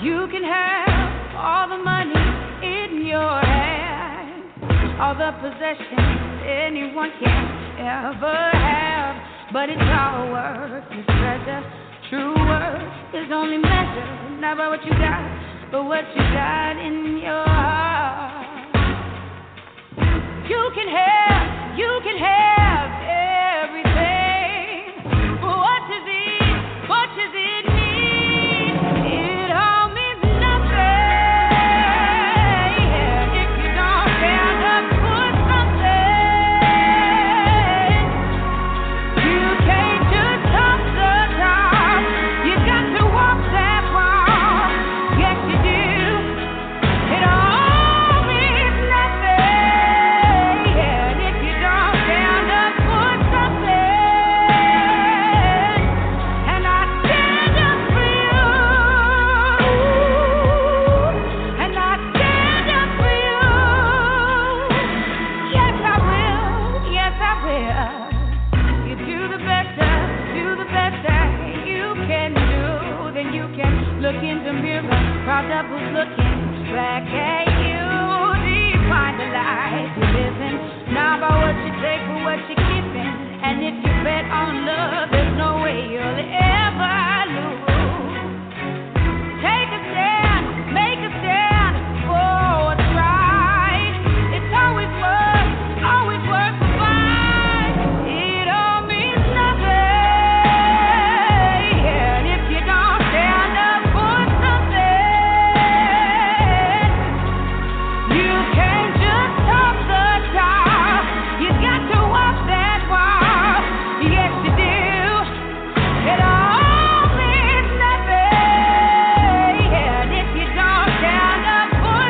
You can have all the money in your hand, all the possessions anyone can ever have, but it's all worthless treasure. True worth is only measured not by what you got, but what you got in your heart. You can have everything, but what does it mean? It all means nothing if you don't stand up for something. You can't just top the top, you got to walk that walk. Yes, you do. It all means nothing if you don't stand up for something. And I stand up for you. And I stand up for you. Yes, I will. Yes, I will. You do the best that you can do. Then you can look in the mirror, proud that was looking back at you. Define the life you live in, not by what you take, but what you're giving. And if you bet on love, there's no way you'll ever lose. Take a stand, make a stand for what's right. It's always worth the fight. It all means nothing if you don't stand up for something. You can't just top the top, you got to walk that walk. Yes, you do. It all means nothing if you don't stand up for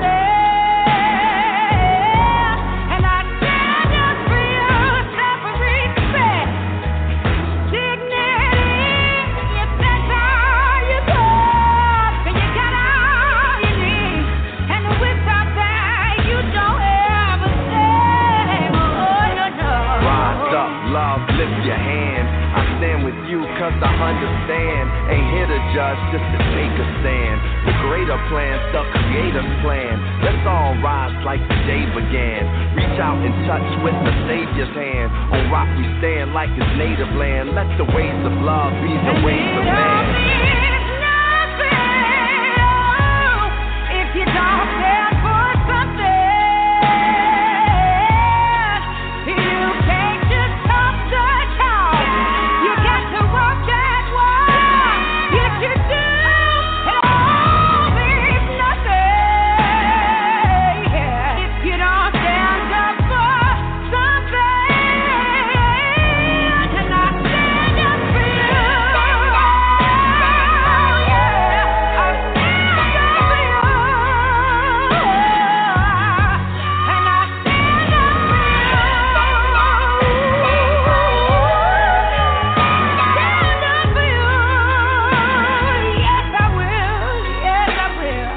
something. And I stand up for you, self-respect, dignity. If that's all you got, then you got all you need. And without that, you don't ever say, oh, no. Rise up, love, lift your hand. I stand with you cause I understand. Ain't here to judge, just to take a stand. The greater plan's the creator's plan. Let's all rise like the day began. Reach out and touch with the Savior's hand. On rock we stand like his native land. Let the ways of love be the ways of man. If you don't stand for something, you can't just top the top. You got to walk that walk. Yes, you do. It all means nothing if you don't stand up for something. And I stand up for you. Yeah, I stand up for you. And I stand up for you. Stand up for you. Yes, I will. Yes, I will.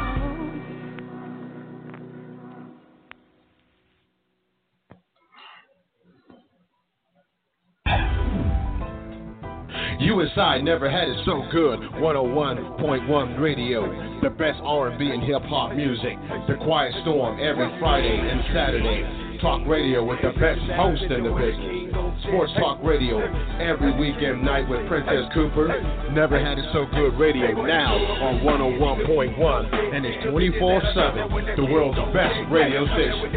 USI never had it so good. 101.1 Radio, the best R&B and hip hop music. The Quiet Storm every Friday and Saturday. Talk radio with the best host in the business. Sports Talk Radio every weekend night with Princess Cooper. Never had it so good radio now on 101.1, and it's 24/7. The world's best radio station.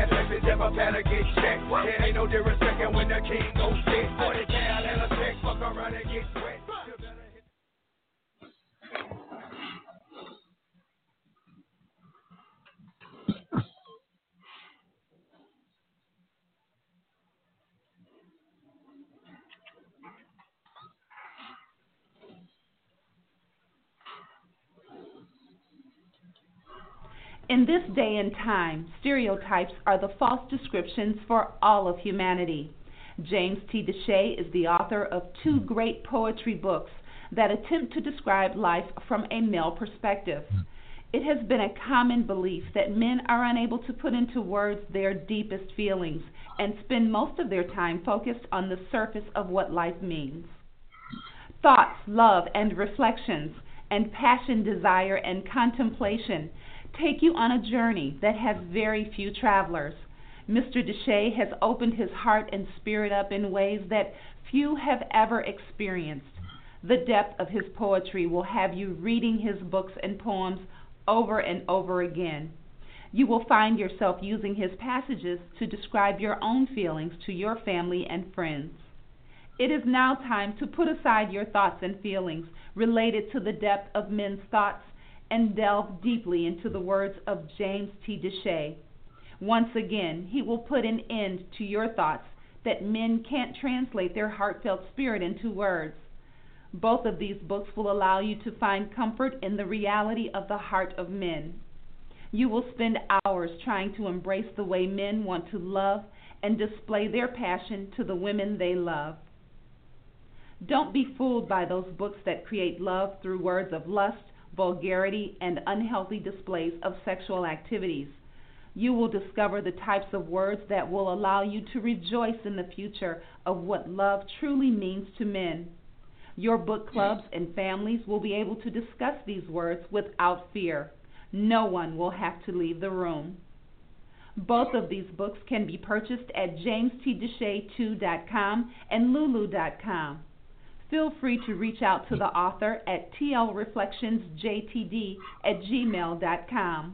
In this day and time, stereotypes are the false descriptions for all of humanity. James T. Deshay is the author of 2 great poetry books that attempt to describe life from a male perspective. It has been a common belief that men are unable to put into words their deepest feelings and spend most of their time focused on the surface of what life means. Thoughts, love, and reflections, and passion, desire, and contemplation take you on a journey that has very few travelers. Mr. Deshay has opened his heart and spirit up in ways that few have ever experienced. The depth of his poetry will have you reading his books and poems over and over again. You will find yourself using his passages to describe your own feelings to your family and friends. It is now time to put aside your thoughts and feelings related to the depth of men's thoughts and delve deeply into the words of James T. Deshay. Once again, he will put an end to your thoughts that men can't translate their heartfelt spirit into words. Both of these books will allow you to find comfort in the reality of the heart of men. You will spend hours trying to embrace the way men want to love and display their passion to the women they love. Don't be fooled by those books that create love through words of lust, vulgarity, and unhealthy displays of sexual activities. You will discover the types of words that will allow you to rejoice in the future of what love truly means to men. Your book clubs and families will be able to discuss these words without fear. No one will have to leave the room. Both of these books can be purchased at jamestdeshay2.com and lulu.com. Feel free to reach out to the author at tlreflectionsjtd@gmail.com.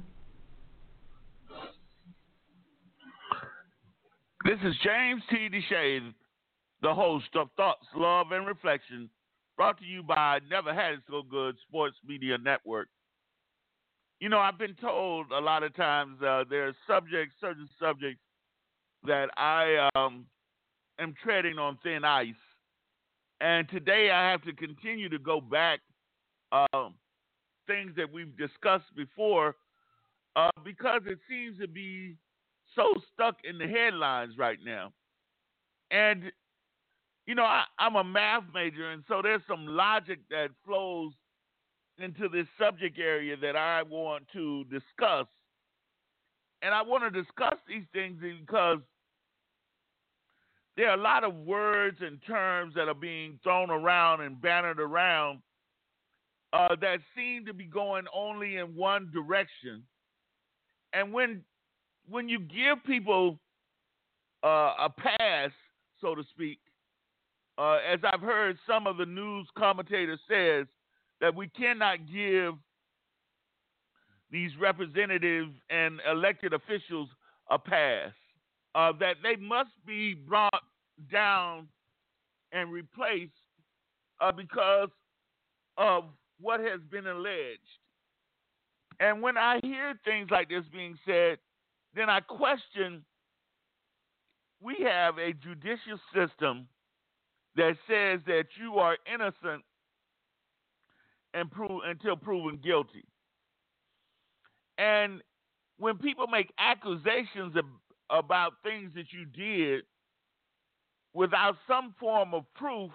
This is James T. Deshay, the host of Thoughts, Love, and Reflection, brought to you by Never Had It So Good Sports Media Network. You know, I've been told a lot of times there are certain subjects that I am treading on thin ice. And today I have to continue to go back things that we've discussed before because it seems to be so stuck in the headlines right now. And, you know, I'm a math major, and so there's some logic that flows into this subject area that I want to discuss. And I want to discuss these things because there are a lot of words and terms that are being thrown around and bannered around that seem to be going only in one direction. And when you give people a pass, so to speak, as I've heard some of the news commentators says, that we cannot give these representatives and elected officials a pass, that they must be brought down and replaced because of what has been alleged. And when I hear things like this being said, then I question, we have a judicial system that says that you are innocent until proven guilty. And when people make accusations about things that you did without some form of proof,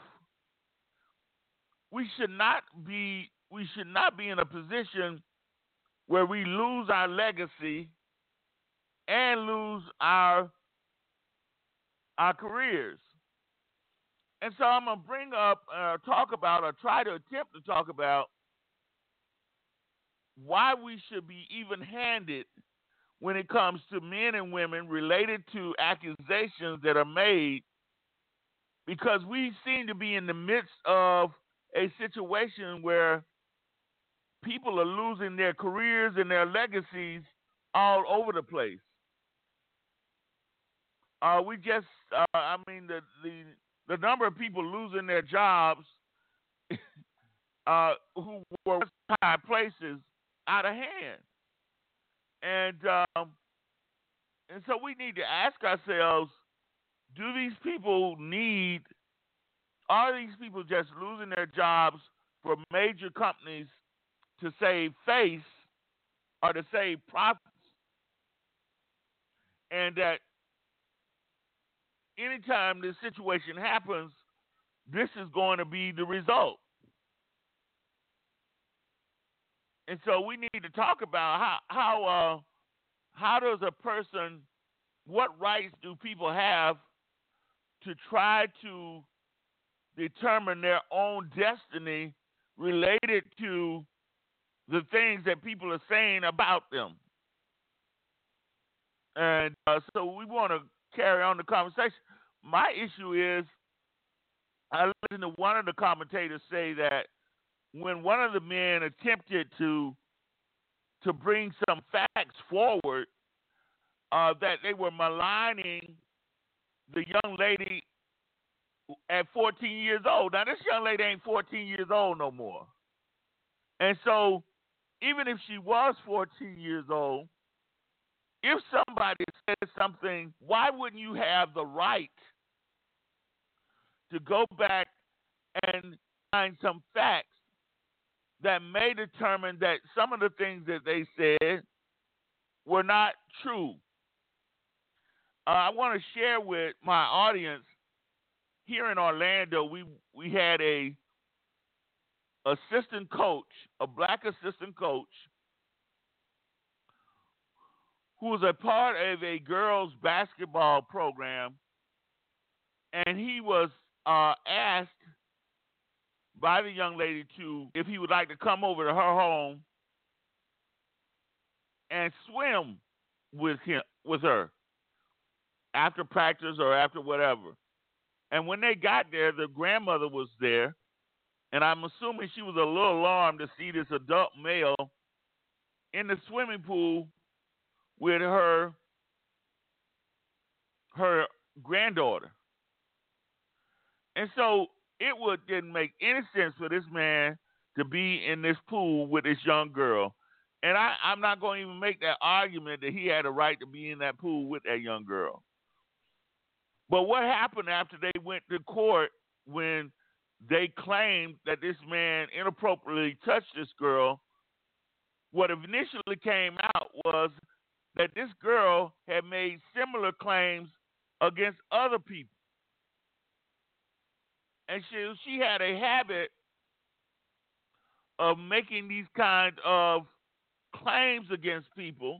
we should not be in a position where we lose our legacy and lose our careers. And so I'm going to bring up, try to attempt to talk about why we should be even-handed when it comes to men and women related to accusations that are made, because we seem to be in the midst of a situation where people are losing their careers and their legacies all over the place. The number of people losing their jobs who were in high places out of hand. And so we need to ask ourselves, are these people just losing their jobs for major companies to save face or to save profits? And that anytime this situation happens, this is going to be the result. And so we need to talk about how does a person, what rights do people have to try to determine their own destiny related to the things that people are saying about them. And so we want to carry on the conversation. My issue is, I listened to one of the commentators say that when one of the men attempted to bring some facts forward, that they were maligning the young lady at 14 years old. Now, this young lady ain't 14 years old no more. And so, even if she was 14 years old, if somebody says something, why wouldn't you have the right to go back and find some facts that may determine that some of the things that they said were not true? I want to share with my audience, here in Orlando, we had a assistant coach, a black assistant coach, who was a part of a girls' basketball program, and he was asked by the young lady if he would like to come over to her home and swim with her after practice or after whatever. And when they got there, the grandmother was there, and I'm assuming she was a little alarmed to see this adult male in the swimming pool with her granddaughter. And so didn't make any sense for this man to be in this pool with this young girl. And I'm not going to even make that argument that he had a right to be in that pool with that young girl. But what happened after they went to court when they claimed that this man inappropriately touched this girl? What initially came out was that this girl had made similar claims against other people. And she had a habit of making these kind of claims against people.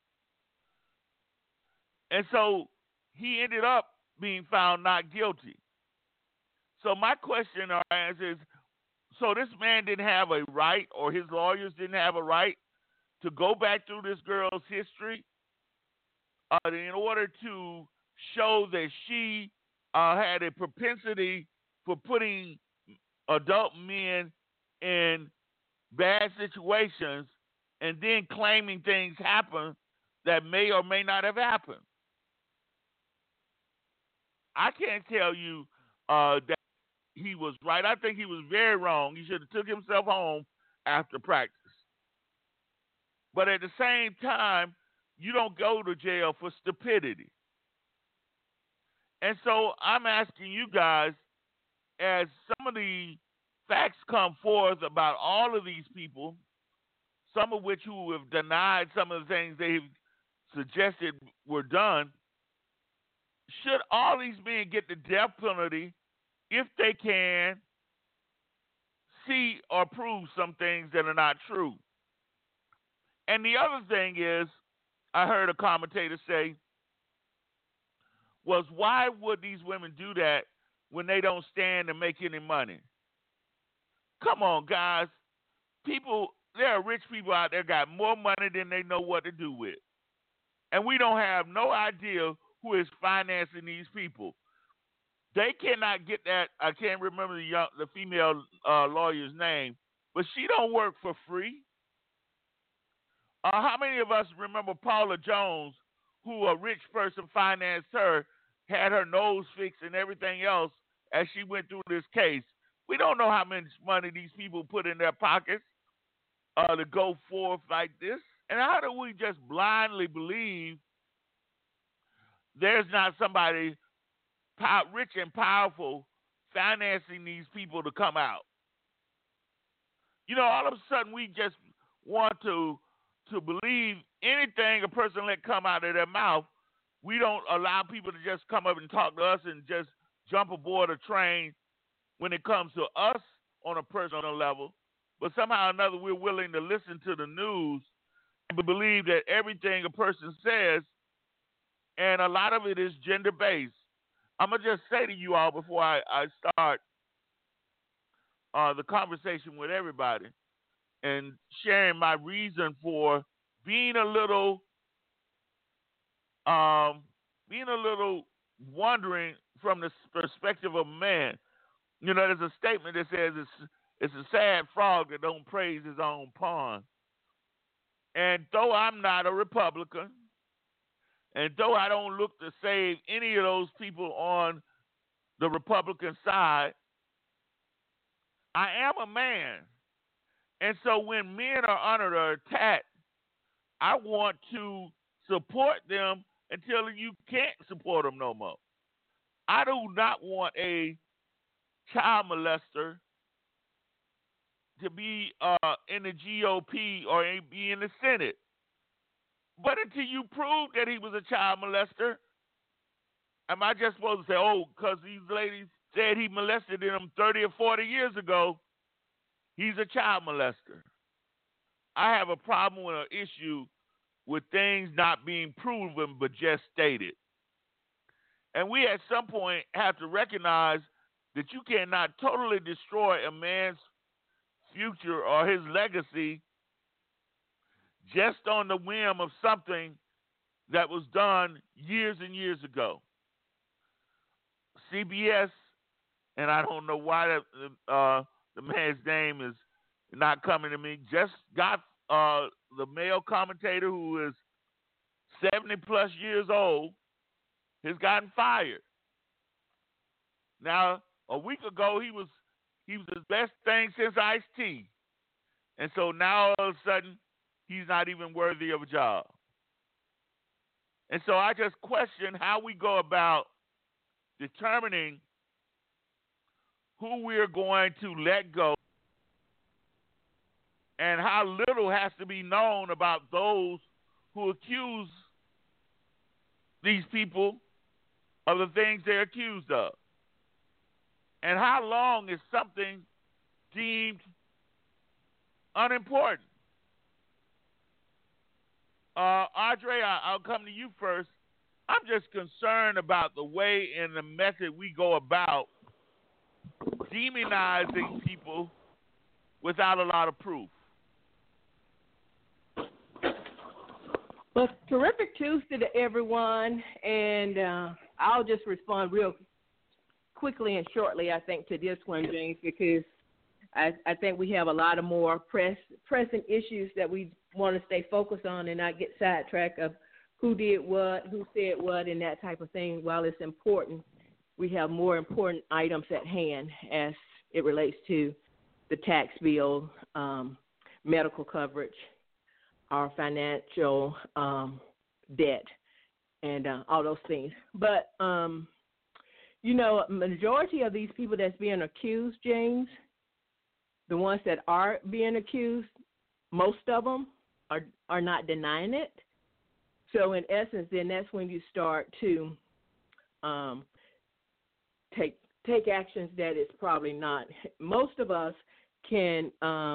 And so he ended up being found not guilty. So my question is, so this man didn't have a right, or his lawyers didn't have a right to go back through this girl's history in order to show that she had a propensity for putting adult men in bad situations and then claiming things happen that may or may not have happened. I can't tell you that he was right. I think he was very wrong. He should have took himself home after practice. But at the same time, you don't go to jail for stupidity. And so I'm asking you guys, as some of the facts come forth about all of these people, some of which who have denied some of the things they've suggested were done, should all these men get the death penalty if they can see or prove some things that are not true? And the other thing is, I heard a commentator say, was why would these women do that when they don't stand to make any money? Come on, guys. There are rich people out there got more money than they know what to do with. And we don't have no idea who is financing these people. They cannot get that. I can't remember the female lawyer's name, but she don't work for free. How many of us remember Paula Jones, who a rich person financed her, had her nose fixed and everything else as she went through this case? We don't know how much money these people put in their pockets to go forth like this. And how do we just blindly believe there's not somebody rich and powerful financing these people to come out? You know, all of a sudden we just want to believe anything a person let come out of their mouth. We don't allow people to just come up and talk to us and just jump aboard a train when it comes to us on a personal level. But somehow or another, we're willing to listen to the news and believe that everything a person says, and a lot of it is gender-based. I'm going to just say to you all before I start the conversation with everybody, and sharing my reason for being a little wondering from the perspective of man. You know, there's a statement that says it's a sad frog that don't praise his own pond. And though I'm not a Republican, and though I don't look to save any of those people on the Republican side, I am a man. And so when men are under attack, I want to support them until you can't support them no more. I do not want a child molester to be in the GOP or be in the Senate. But until you prove that he was a child molester, am I just supposed to say, oh, because these ladies said he molested them 30 or 40 years ago, he's a child molester? I have a problem with an issue with things not being proven but just stated. And we at some point have to recognize that you cannot totally destroy a man's future or his legacy just on the whim of something that was done years and years ago. CBS, and I don't know why the man's name is not coming to me, just got the male commentator who is 70 plus years old has gotten fired. Now, a week ago he was the best thing since Ice-T. And so now all of a sudden he's not even worthy of a job. And so I just question how we go about determining who we're going to let go and how little has to be known about those who accuse these people of the things they're accused of. And how long is something deemed unimportant? Audrey, I'll come to you first. I'm just concerned about the way and the method we go about demonizing people without a lot of proof. Well, terrific Tuesday to everyone, and I'll just respond real quickly and shortly, I think, to this one, James, because I think we have a lot of more pressing issues that we want to stay focused on and not get sidetracked of who did what, who said what, and that type of thing. While it's important, we have more important items at hand as it relates to the tax bill, medical coverage, our financial debt, and all those things. But, you know, majority of these people that's being accused, James, the ones that are being accused, most of them are not denying it. So in essence, then that's when you start to take actions that is probably not. Most of us can,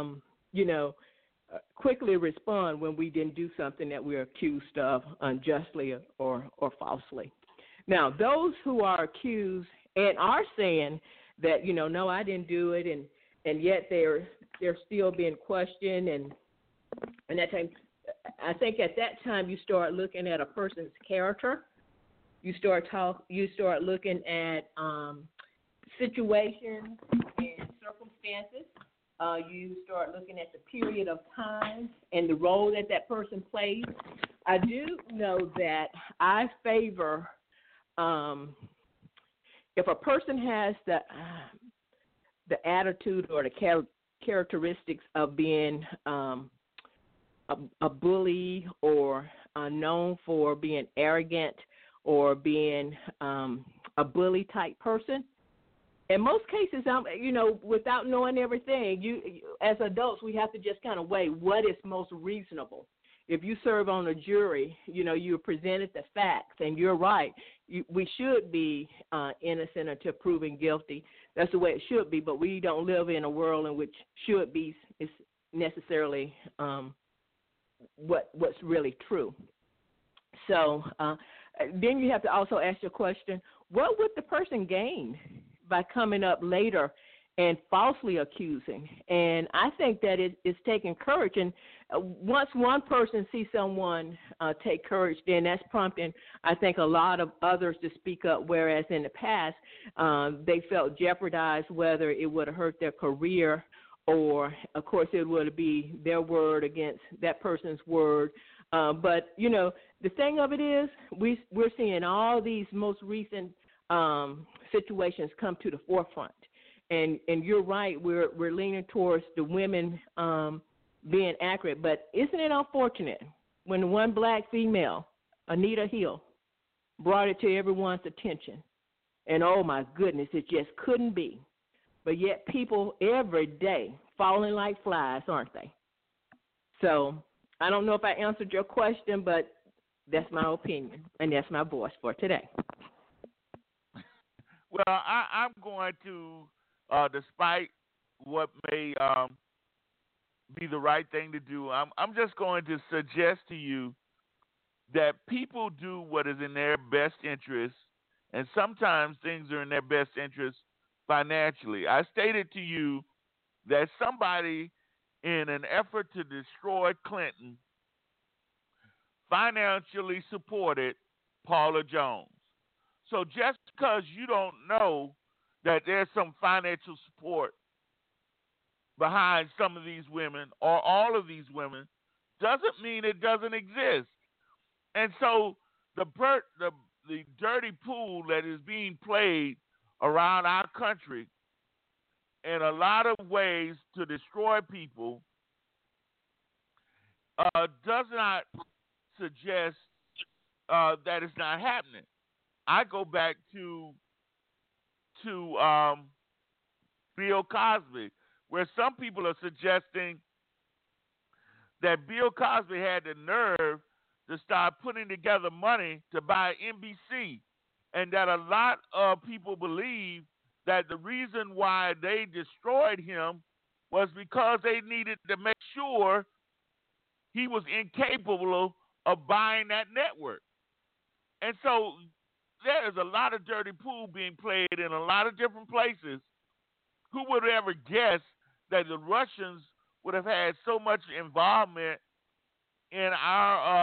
quickly respond when we didn't do something that we're accused of unjustly or falsely. Now, those who are accused and are saying that, no, I didn't do it, and yet they're still being questioned, and that time, I think at that time you start looking at a person's character. You start looking at situations and circumstances. You start looking at the period of time and the role that person plays. I do know that I favor if a person has the attitude or the characteristics of being a bully or known for being arrogant or being a bully type person. In most cases, without knowing everything, you as adults, we have to just kind of weigh what is most reasonable. If you serve on a jury, you're presented the facts, and you're right. We should be innocent until proven guilty. That's the way it should be, but we don't live in a world in which should be is necessarily what's really true. So then you have to also ask your question, what would the person gain by coming up later and falsely accusing. And I think that it's taking courage. And once one person sees someone take courage, then that's prompting, I think, a lot of others to speak up, whereas in the past they felt jeopardized, whether it would have hurt their career or, of course, it would be their word against that person's word. But, you know, the thing of it is we're seeing all these most recent situations come to the forefront. And you're right, we're leaning towards the women being accurate. But isn't it unfortunate when one black female, Anita Hill, brought it to everyone's attention? And, oh, my goodness, it just couldn't be. But yet people every day falling like flies, aren't they? So I don't know if I answered your question, but that's my opinion, and that's my voice for today. Well, I'm going to, despite what may be the right thing to do, I'm just going to suggest to you that people do what is in their best interest, and sometimes things are in their best interest financially. I stated to you that somebody, in an effort to destroy Clinton, financially supported Paula Jones. So just because you don't know that there's some financial support behind some of these women or all of these women doesn't mean it doesn't exist. And so the dirty pool that is being played around our country in a lot of ways to destroy people does not suggest that it's not happening. I go back to Bill Cosby, where some people are suggesting that Bill Cosby had the nerve to start putting together money to buy NBC, and that a lot of people believe that the reason why they destroyed him was because they needed to make sure he was incapable of buying that network. And so there is a lot of dirty pool being played in a lot of different places. Who would ever guess that the Russians would have had so much involvement in our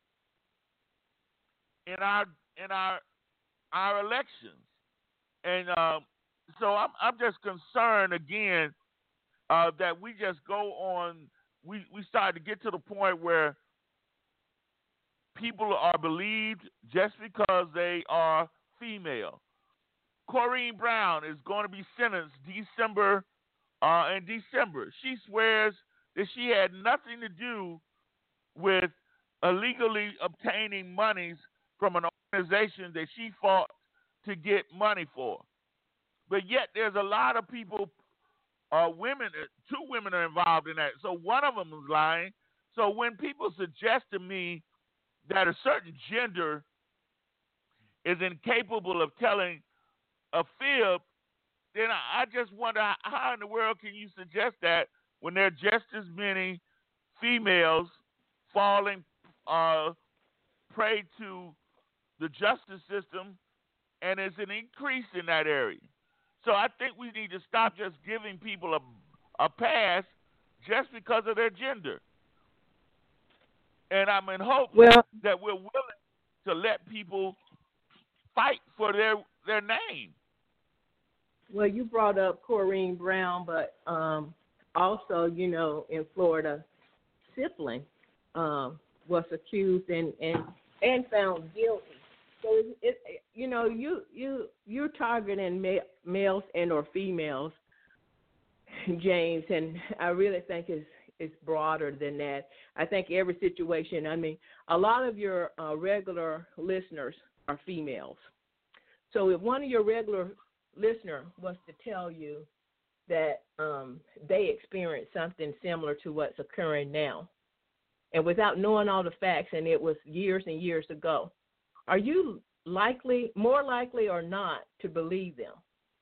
elections? And so I'm just concerned again that we just go on. We start to get to the point where people are believed just because they are female. Corrine Brown is going to be sentenced in December. She swears that she had nothing to do with illegally obtaining monies from an organization that she fought to get money for. But yet there's a lot of people, women, 2 women are involved in that. So one of them is lying. So when people suggest to me that a certain gender is incapable of telling a fib, then I just wonder how in the world can you suggest that when there are just as many females falling prey to the justice system, and there's an increase in that area. So I think we need to stop just giving people a pass just because of their gender. And I'm in hope that we're willing to let people fight for their name. Well, you brought up Corrine Brown, but also, you know, in Florida, Sipling was accused and found guilty. So you know, you're targeting males and or females, James, and I really think it's broader than that. I think every situation. I mean, a lot of your regular listeners are females. So if one of your regular listener was to tell you that they experienced something similar to what's occurring now, and without knowing all the facts, and it was years and years ago, are you more likely or not to believe them?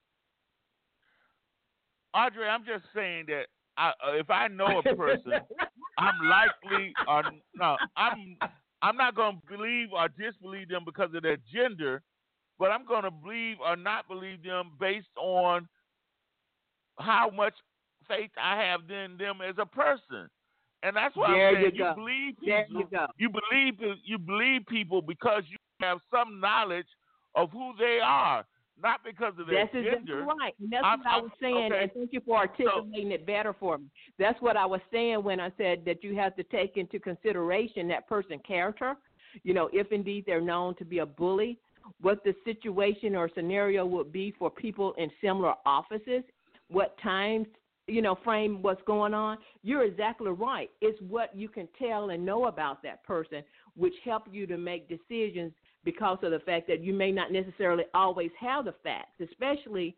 Audrey, I'm just saying that if I know a person, I'm likely or no, I'm not going to believe or disbelieve them because of their gender, but I'm going to believe or not believe them based on how much faith I have in them as a person. And that's why There I'm saying you go. believe There people. you go. You believe people because you have some knowledge of who they are, not because of their That's exactly gender. right. And that's what I was saying, okay. and thank you for articulating it better for me. That's what I was saying when I said that you have to take into consideration that person's character. You know, if indeed they're known to be a bully, what the situation or scenario would be for people in similar offices, what time, frame what's going on. You're exactly right. It's what you can tell and know about that person, which help you to make decisions because of the fact that you may not necessarily always have the facts, especially,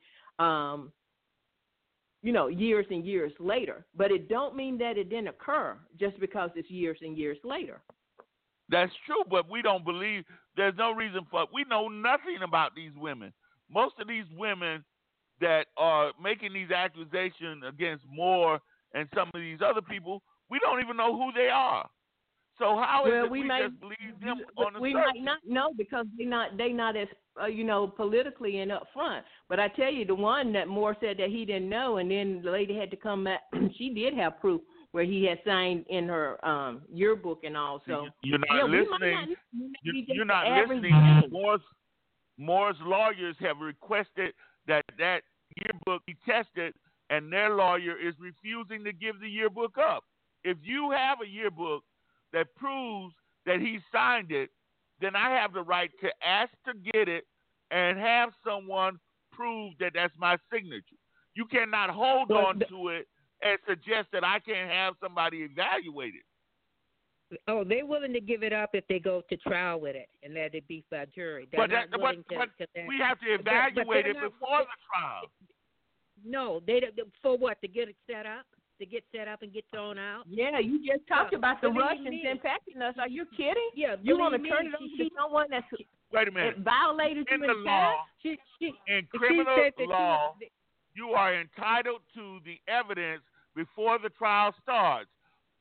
years and years later. But it don't mean that it didn't occur just because it's years and years later. That's true, but we don't believe. There's no reason for it. We know nothing about these women. Most of these women that are making these accusations against Moore and some of these other people, we don't even know who they are. So how is it we just believe them on the surface? We might not know because they not as politically and upfront. But I tell you, the one that Moore said that he didn't know, and then the lady had to come back. She did have proof where he had signed in her yearbook and all. So you're not listening. You're not listening. Moore's lawyers have requested that yearbook be tested, and their lawyer is refusing to give the yearbook up. If you have a yearbook that proves that he signed it, then I have the right to ask to get it and have someone prove that that's my signature. You cannot hold on to it and suggest that I can't have somebody evaluate it. Oh, they're willing to give it up if they go to trial with it and let it be for a jury. They're not willing to we have to evaluate it before the trial. No, they for what? To get it set up? To get set up and get thrown out? Yeah, you just talked about the Russians impacting us. Are you kidding? Yeah, you want to turn it over to someone that's wait a minute. Violated in you the law. In criminal law, you are entitled to the evidence before the trial starts.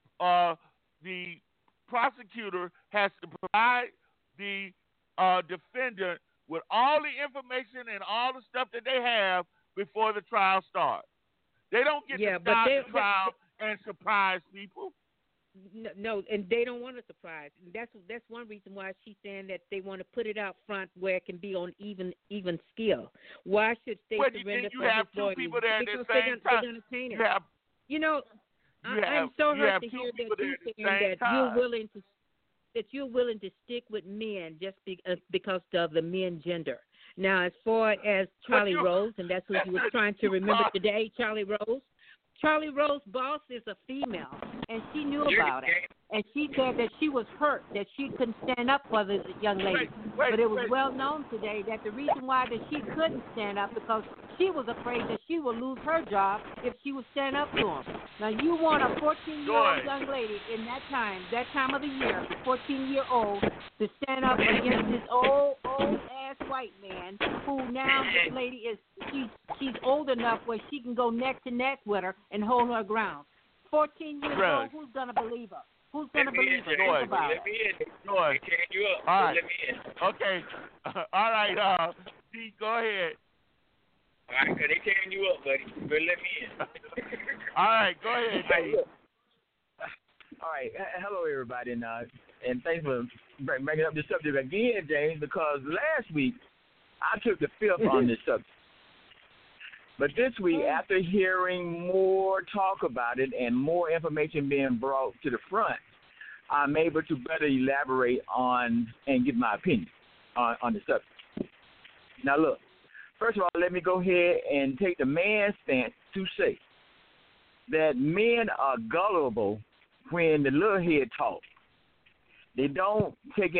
The prosecutor has to provide the defendant with all the information and all the stuff that they have before the trial starts. They don't get to start the trial and surprise people. No, and they don't want to surprise. And that's one reason why she's saying that they want to put it out front where it can be on even scale. Why should they surrender for have his two lawyer? people there at the same time. They're going to taint it. I'm so hurt to hear that you're saying that you're willing to stick with men just because of the men gender. Now, as far as Charlie Rose, and that's who you was trying to remember today, Charlie Rose's boss is a female, and she knew about it. And she said that she was hurt, that she couldn't stand up for the young lady. But it was well known today that the reason why that she couldn't stand up because she was afraid that she would lose her job if she would stand up to him. Now, you want a 14-year-old young lady in that time of the year, 14-year-old, to stand up against this old-ass white man who now this lady she's old enough where she can go neck to neck with her and hold her ground. 14 years old, who's going to believe her? Who's going to believe her? Think about it. Joy. All right. Okay. All right. D, go ahead. All right, because they tearing you up, buddy. But let me in. All right. Go ahead, D. All right. Hello, everybody. And thanks for bringing up this subject again, James, because last week I took the fifth on this subject. But this week, after hearing more talk about it and more information being brought to the front, I'm able to better elaborate on and give my opinion on the subject. Now, look, first of all, let me go ahead and take the man's stance to say that men are gullible when the little head talk. They don't take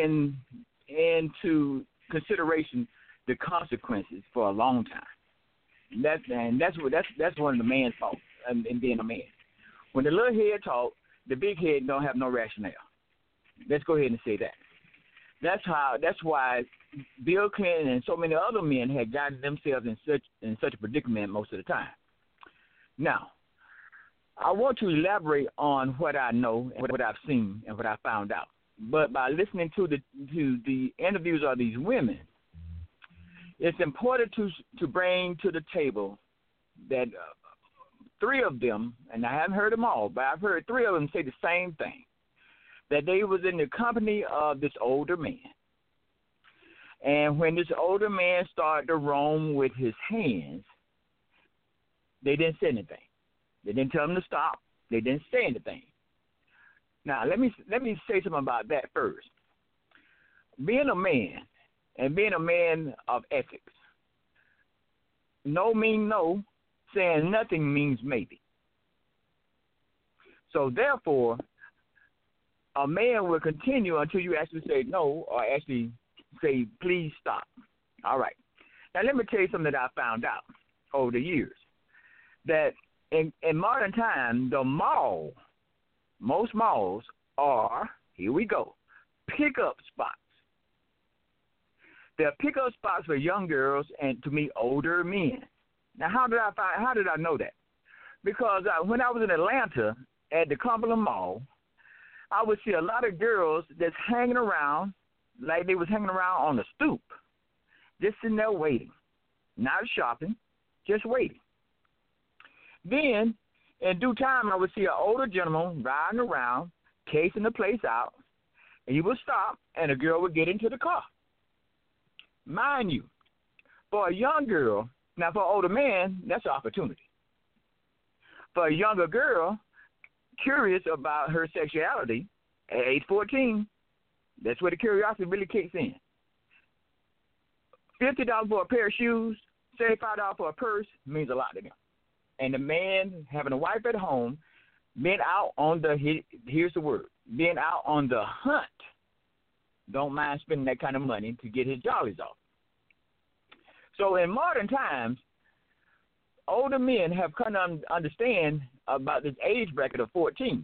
into consideration the consequences for a long time. That's one of the man's fault in being a man. When the little head talk, the big head don't have no rationale. Let's go ahead and say that. That's why Bill Clinton and so many other men had gotten themselves in such a predicament most of the time. Now, I want to elaborate on what I know and what I've seen and what I found out. But by listening to the interviews of these women, it's important to bring to the table that three of them, and I haven't heard them all, but I've heard three of them say the same thing, that they was in the company of this older man. And when this older man started to roam with his hands, they didn't say anything. They didn't tell him to stop. They didn't say anything. Now, let me say something about that first. Being a man and being a man of ethics, no means no, saying nothing means maybe. So therefore, a man will continue until you actually say no or actually say, please stop. All right. Now, let me tell you something that I found out over the years. That in modern time, most malls are, here we go, pickup spots. They're pickup spots for young girls and, to me, older men. Now, how did I know that? Because when I was in Atlanta at the Cumberland Mall, I would see a lot of girls that's hanging around like they was hanging around on the stoop, just sitting there waiting, not shopping, just waiting. Then, in due time, I would see an older gentleman riding around, casing the place out, and he would stop, and a girl would get into the car. Mind you, for a young girl, now for an older man, that's an opportunity. For a younger girl, curious about her sexuality, at age 14, that's where the curiosity really kicks in. $50 for a pair of shoes, $75 for a purse means a lot to them. And the man having a wife at home, being out on here's the word, being out on the hunt, don't mind spending that kind of money to get his jollies off. So in modern times, older men have come to understand about this age bracket of 14.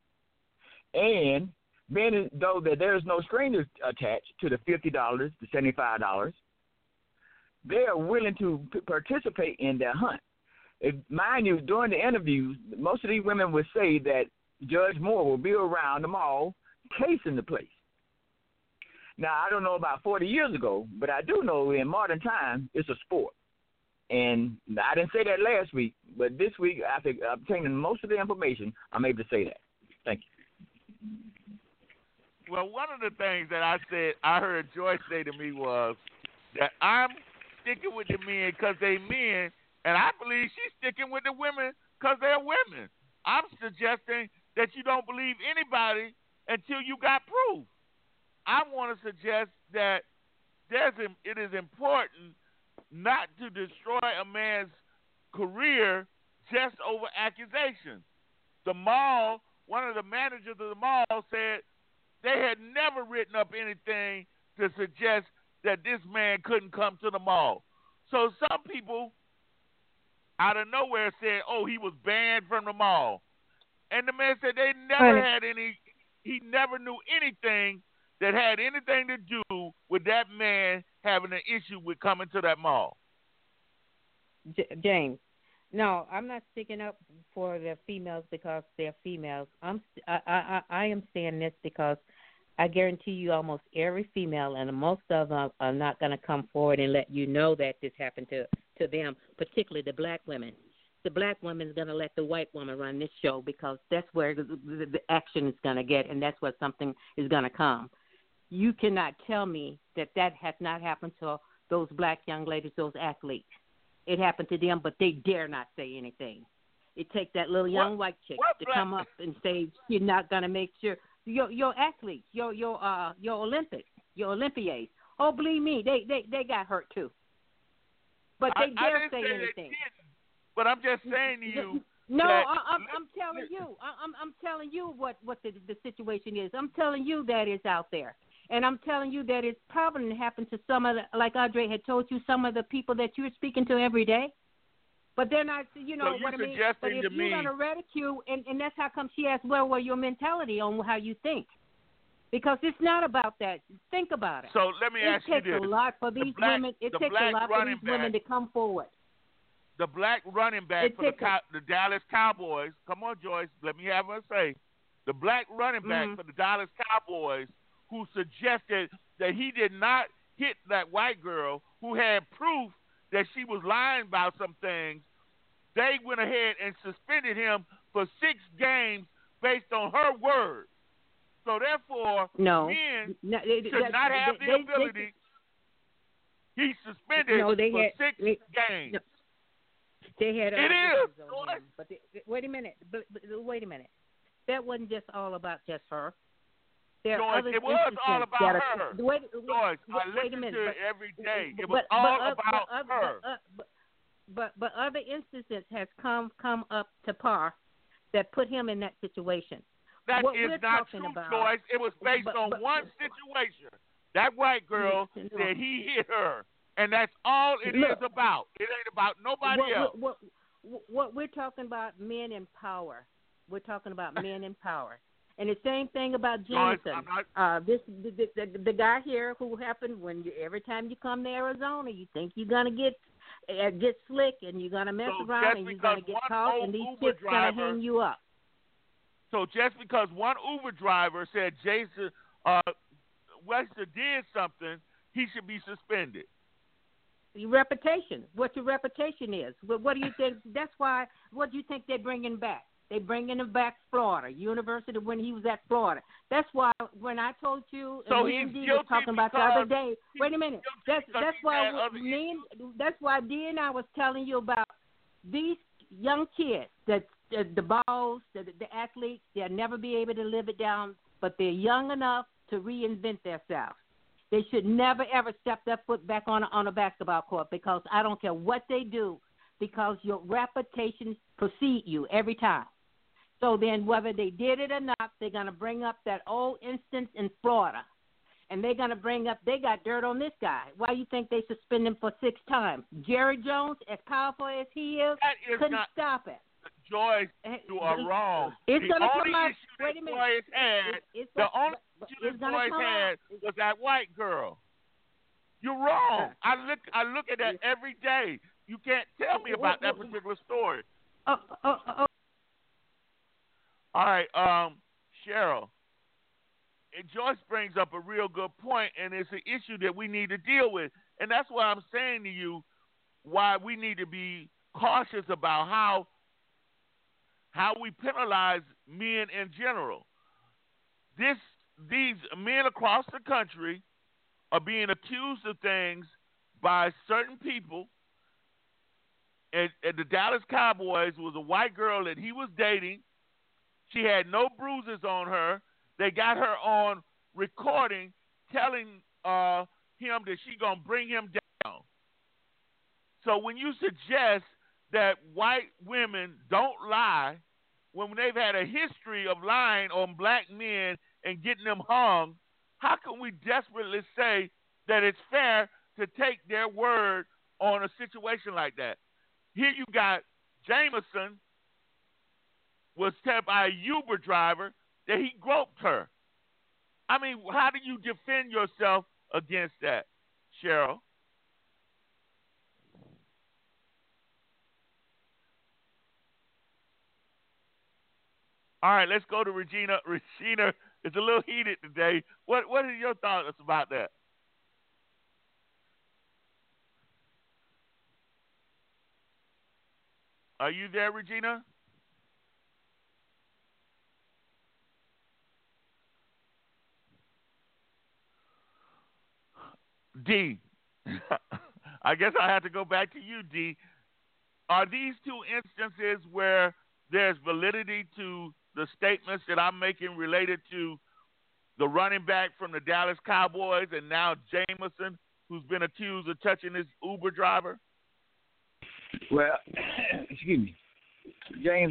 And being though that there's no strings attached to the $50, the $75, they are willing to participate in that hunt. Mind you, during the interviews, most of these women would say that Judge Moore will be around the mall casing the place. Now, I don't know about 40 years ago, but I do know in modern times it's a sport. And I didn't say that last week, but this week, after obtaining most of the information, I'm able to say that. Thank you. Well, one of the things that I heard Joyce say to me was that I'm sticking with the men because they men, and I believe she's sticking with the women because they're women. I'm suggesting that you don't believe anybody until you got proof. I want to suggest that it is important not to destroy a man's career just over accusations. The mall, one of the managers of the mall said they had never written up anything to suggest that this man couldn't come to the mall. So some people out of nowhere said, oh, he was banned from the mall. And the man said he never knew anything that had anything to do with that man having an issue with coming to that mall. James, no, I'm not sticking up for the females because they're females. I am saying this because I guarantee you almost every female, and most of them are not going to come forward and let you know that this happened to them, particularly the black women. The black woman is going to let the white woman run this show because that's where the action is going to get, and that's where something is going to come. You cannot tell me that has not happened to those black young ladies, those athletes. It happened to them, but they dare not say anything. It takes that little young white chick to come up and say you're not going to make sure your athletes, your Olympics, your Olympiades. Oh, believe me, they got hurt too. But they dare say anything. But I'm just saying to you. No, I'm telling you. I'm telling you what the situation is. I'm telling you that it's out there. And I'm telling you that it's probably happened to some of the, like Audrey had told you, some of the people that you're speaking to every day. But they're not, you know so what I mean? But if you're going to ridicule, and that's how come she asked, well, your mentality on how you think. Because it's not about that. Think about it. So let me ask you this. It takes a lot for these women. It takes a lot for these women to come forward. The black running back for the Dallas Cowboys. Come on, Joyce. Let me have her say. The black running back for the Dallas Cowboys who suggested that he did not hit that white girl who had proof that she was lying about some things, they went ahead and suspended him for 6 games based on her word. So therefore, men should not have the ability. He's suspended for 6 games. No. They had it is. On him, but wait a minute. Wait a minute. That wasn't just all about just her. There Joyce, it was all about her. Joyce, I listen to it every day. It was all about her. But other instances has come up to par that put him in that situation. That what is we're not talking true, about, Joyce. It was based on one situation. That white girl said he hit her, and that's all it is about. It ain't about nobody else. What we're talking about, men in power. We're talking about men in power. And the same thing about Jameson. The guy here who happened every time you come to Arizona, you think you're gonna get slick and you're gonna mess around and you're gonna get caught and these chicks gonna hang you up. So just because one Uber driver said Jason Webster did something, he should be suspended. Your reputation. What your reputation is. What do you think? That's why. What do you think they're bringing back? They bringing him back Florida University when he was at Florida. That's why when I told you, so and D was talking about the other day. Wait a minute. That's why D and I was telling you about these young kids that the balls, the athletes. They'll never be able to live it down, but they're young enough to reinvent themselves. They should never ever step their foot back on a basketball court because I don't care what they do, because your reputation precedes you every time. So then whether they did it or not, they're going to bring up that old instance in Florida. And they're going to bring up, they got dirt on this guy. Why do you think they suspend him for 6 times? Jerry Jones, as powerful as he is, couldn't stop it. Joyce, you are wrong. It's the going to only come out. issue Wait a minute. the only issue that Joyce had was that white girl. You're wrong. I look at that every day. You can't tell me about that particular story. All right, Cheryl. Joyce brings up a real good point, and it's an issue that we need to deal with. And that's why I'm saying to you why we need to be cautious about how we penalize men in general. These men across the country are being accused of things by certain people. And the Dallas Cowboys was a white girl that he was dating. She had no bruises on her. They got her on recording telling him that she's going to bring him down. So when you suggest that white women don't lie, when they've had a history of lying on black men and getting them hung, how can we desperately say that it's fair to take their word on a situation like that? Here you got Jameson was told by a Uber driver that he groped her. I mean, how do you defend yourself against that, Cheryl? All right, let's go to Regina. Regina, it's a little heated today. What are your thoughts about that? Are you there, Regina? D. I guess I have to go back to you, D. Are these 2 instances where there's validity to the statements that I'm making related to the running back from the Dallas Cowboys and now Jameson, who's been accused of touching his Uber driver? Well, excuse me, James.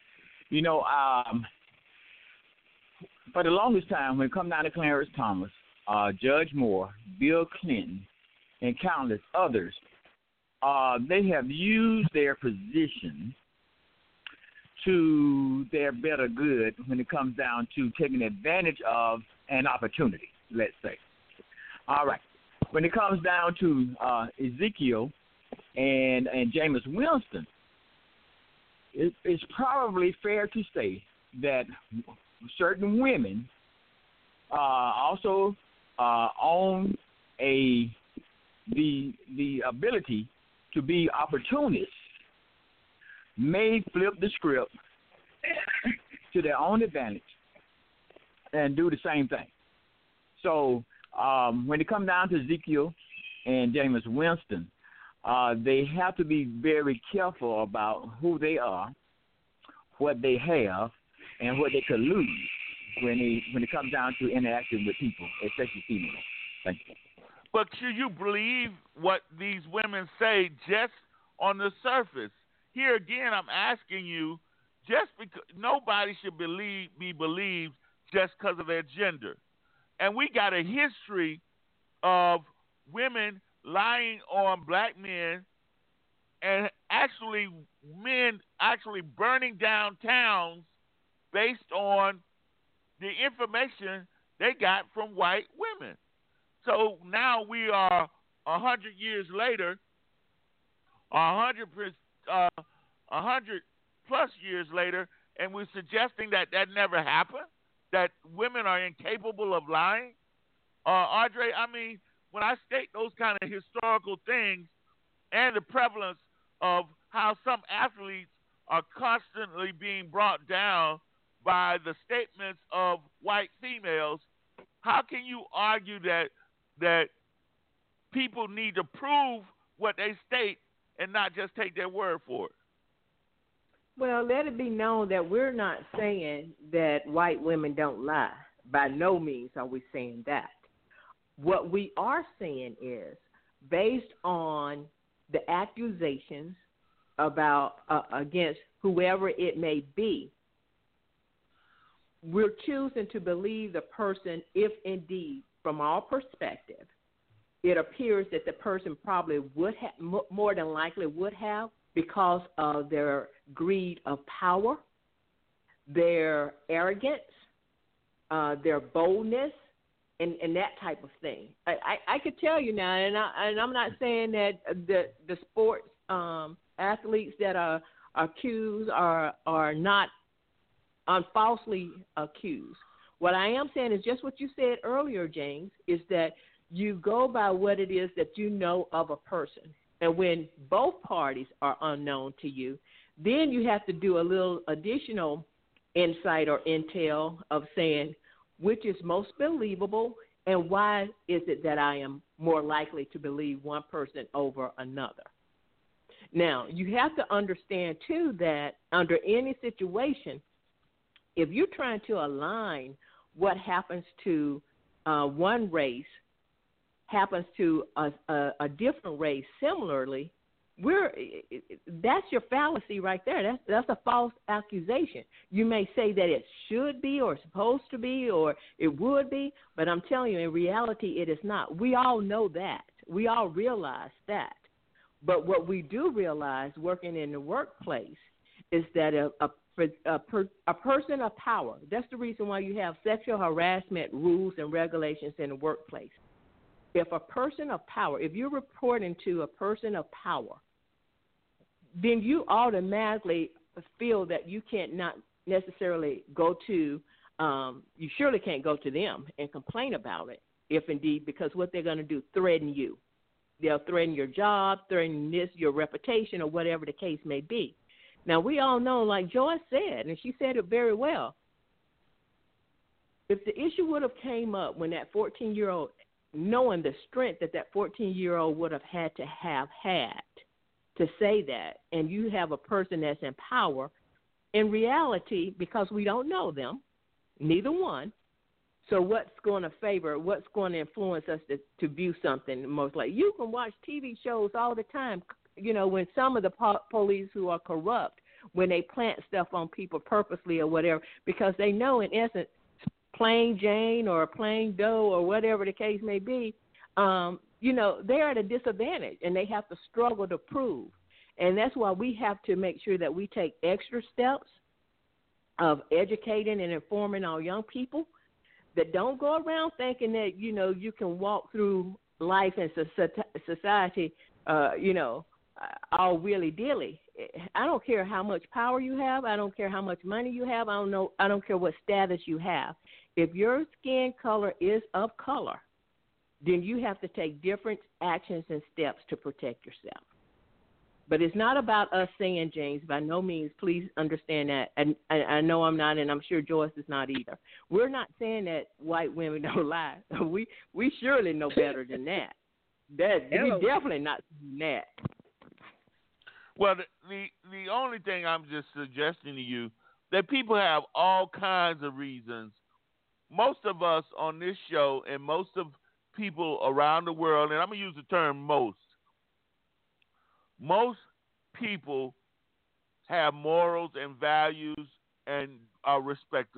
For the longest time, when it comes down to Clarence Thomas, Judge Moore, Bill Clinton, and countless others, they have used their position to their better good when it comes down to taking advantage of an opportunity, let's say. All right. When it comes down to Ezekiel and Jameis Winston, it's probably fair to say that certain women also own the ability to be opportunists may flip the script to their own advantage and do the same thing. So when it comes down to Ezekiel and Jameis Winston, they have to be very careful about who they are, what they have, and what they could lose when it comes down to interacting with people, especially females. Thank you. But should you believe what these women say just on the surface? Here again, I'm asking you, just because nobody should be believed just because of their gender. And we got a history of women lying on black men and men actually burning down towns based on the information they got from white women. So now we are 100 years later, 100 plus years later, and we're suggesting that never happened, that women are incapable of lying. Andre, I mean, when I state those kind of historical things and the prevalence of how some athletes are constantly being brought down by the statements of white females, how can you argue that people need to prove what they state and not just take their word for it? Well, let it be known that we're not saying that white women don't lie. By no means are we saying that. What we are saying is, based on the accusations about against whoever it may be, we're choosing to believe the person if indeed, from our perspective, it appears that the person probably would have, more than likely would have, because of their greed of power, their arrogance, their boldness, and that type of thing. I could tell you now, and I'm not saying that the sports athletes that are accused are not falsely accused. What I am saying is just what you said earlier, James, is that you go by what it is that you know of a person. And when both parties are unknown to you, then you have to do a little additional insight or intel of saying which is most believable and why is it that I am more likely to believe one person over another. Now, you have to understand, too, that under any situation, if you're trying to align what happens to one race happens to a different race similarly, that's your fallacy right there. That's a false accusation. You may say that it should be or supposed to be or it would be, but I'm telling you, in reality, it is not. We all know that. We all realize that. But what we do realize working in the workplace is that a person of power, that's the reason why you have sexual harassment rules and regulations in the workplace. If a person of power, if you're reporting to a person of power, then you automatically feel that you can't not necessarily go to, you surely can't go to them and complain about it, if indeed, because what they're going to do, threaten you. They'll threaten your job, threaten your reputation, or whatever the case may be. Now, we all know, like Joyce said, and she said it very well, if the issue would have came up when that 14-year-old, knowing the strength that 14-year-old would have had to say that, and you have a person that's in power, in reality, because we don't know them, neither one, so what's going to influence us to view something most likely? You can watch TV shows all the time, when some of the police who are corrupt, when they plant stuff on people purposely or whatever, because they know in essence, plain Jane or plain Doe or whatever the case may be, they're at a disadvantage and they have to struggle to prove. And that's why we have to make sure that we take extra steps of educating and informing our young people that don't go around thinking that, you can walk through life and society, all willy-dilly. I don't care how much power you have. I don't care how much money you have. I don't care what status you have. If your skin color is of color, then you have to take different actions and steps to protect yourself. But it's not about us saying, James, by no means, please understand that. And I know I'm not, and I'm sure Joyce is not either. We're not saying that white women don't lie. We surely know better than that. We definitely not saying that. Well, the only thing I'm just suggesting to you that people have all kinds of reasons. Most of us on this show and most of people around the world, and I'm going to use the term most people have morals and values and are respectable.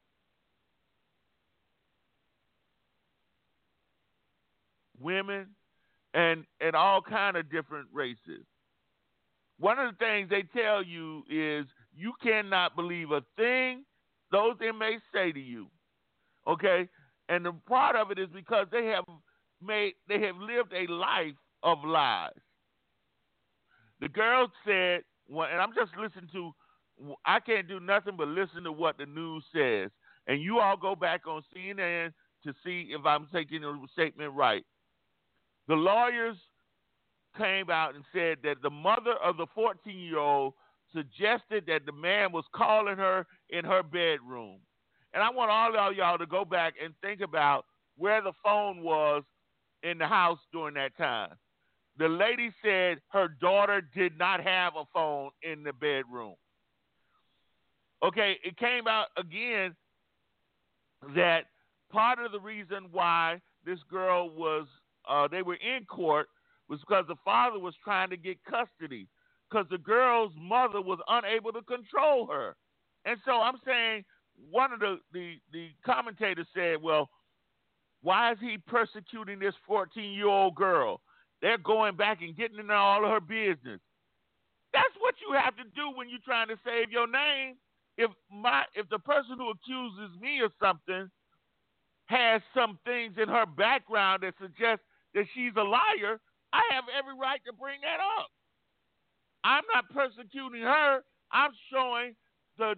Women and all kind of different races. One of the things they tell you is you cannot believe a thing those inmates say to you. Okay? And the part of it is because they have lived a life of lies. The girl said, and I'm just listening to, I can't do nothing but listen to what the news says. And you all go back on CNN to see if I'm taking the statement right. The lawyers came out and said that the mother of the 14-year-old suggested that the man was calling her in her bedroom. And I want all of y'all to go back and think about where the phone was in the house during that time. The lady said her daughter did not have a phone in the bedroom. Okay, it came out again that part of the reason why this girl was, they were in court was because the father was trying to get custody because the girl's mother was unable to control her. And so I'm saying one of the commentators said, well, why is he persecuting this 14-year-old girl? They're going back and getting into all of her business. That's what you have to do when you're trying to save your name. If the person who accuses me of something has some things in her background that suggest that she's a liar, I have every right to bring that up. I'm not persecuting her. I'm showing the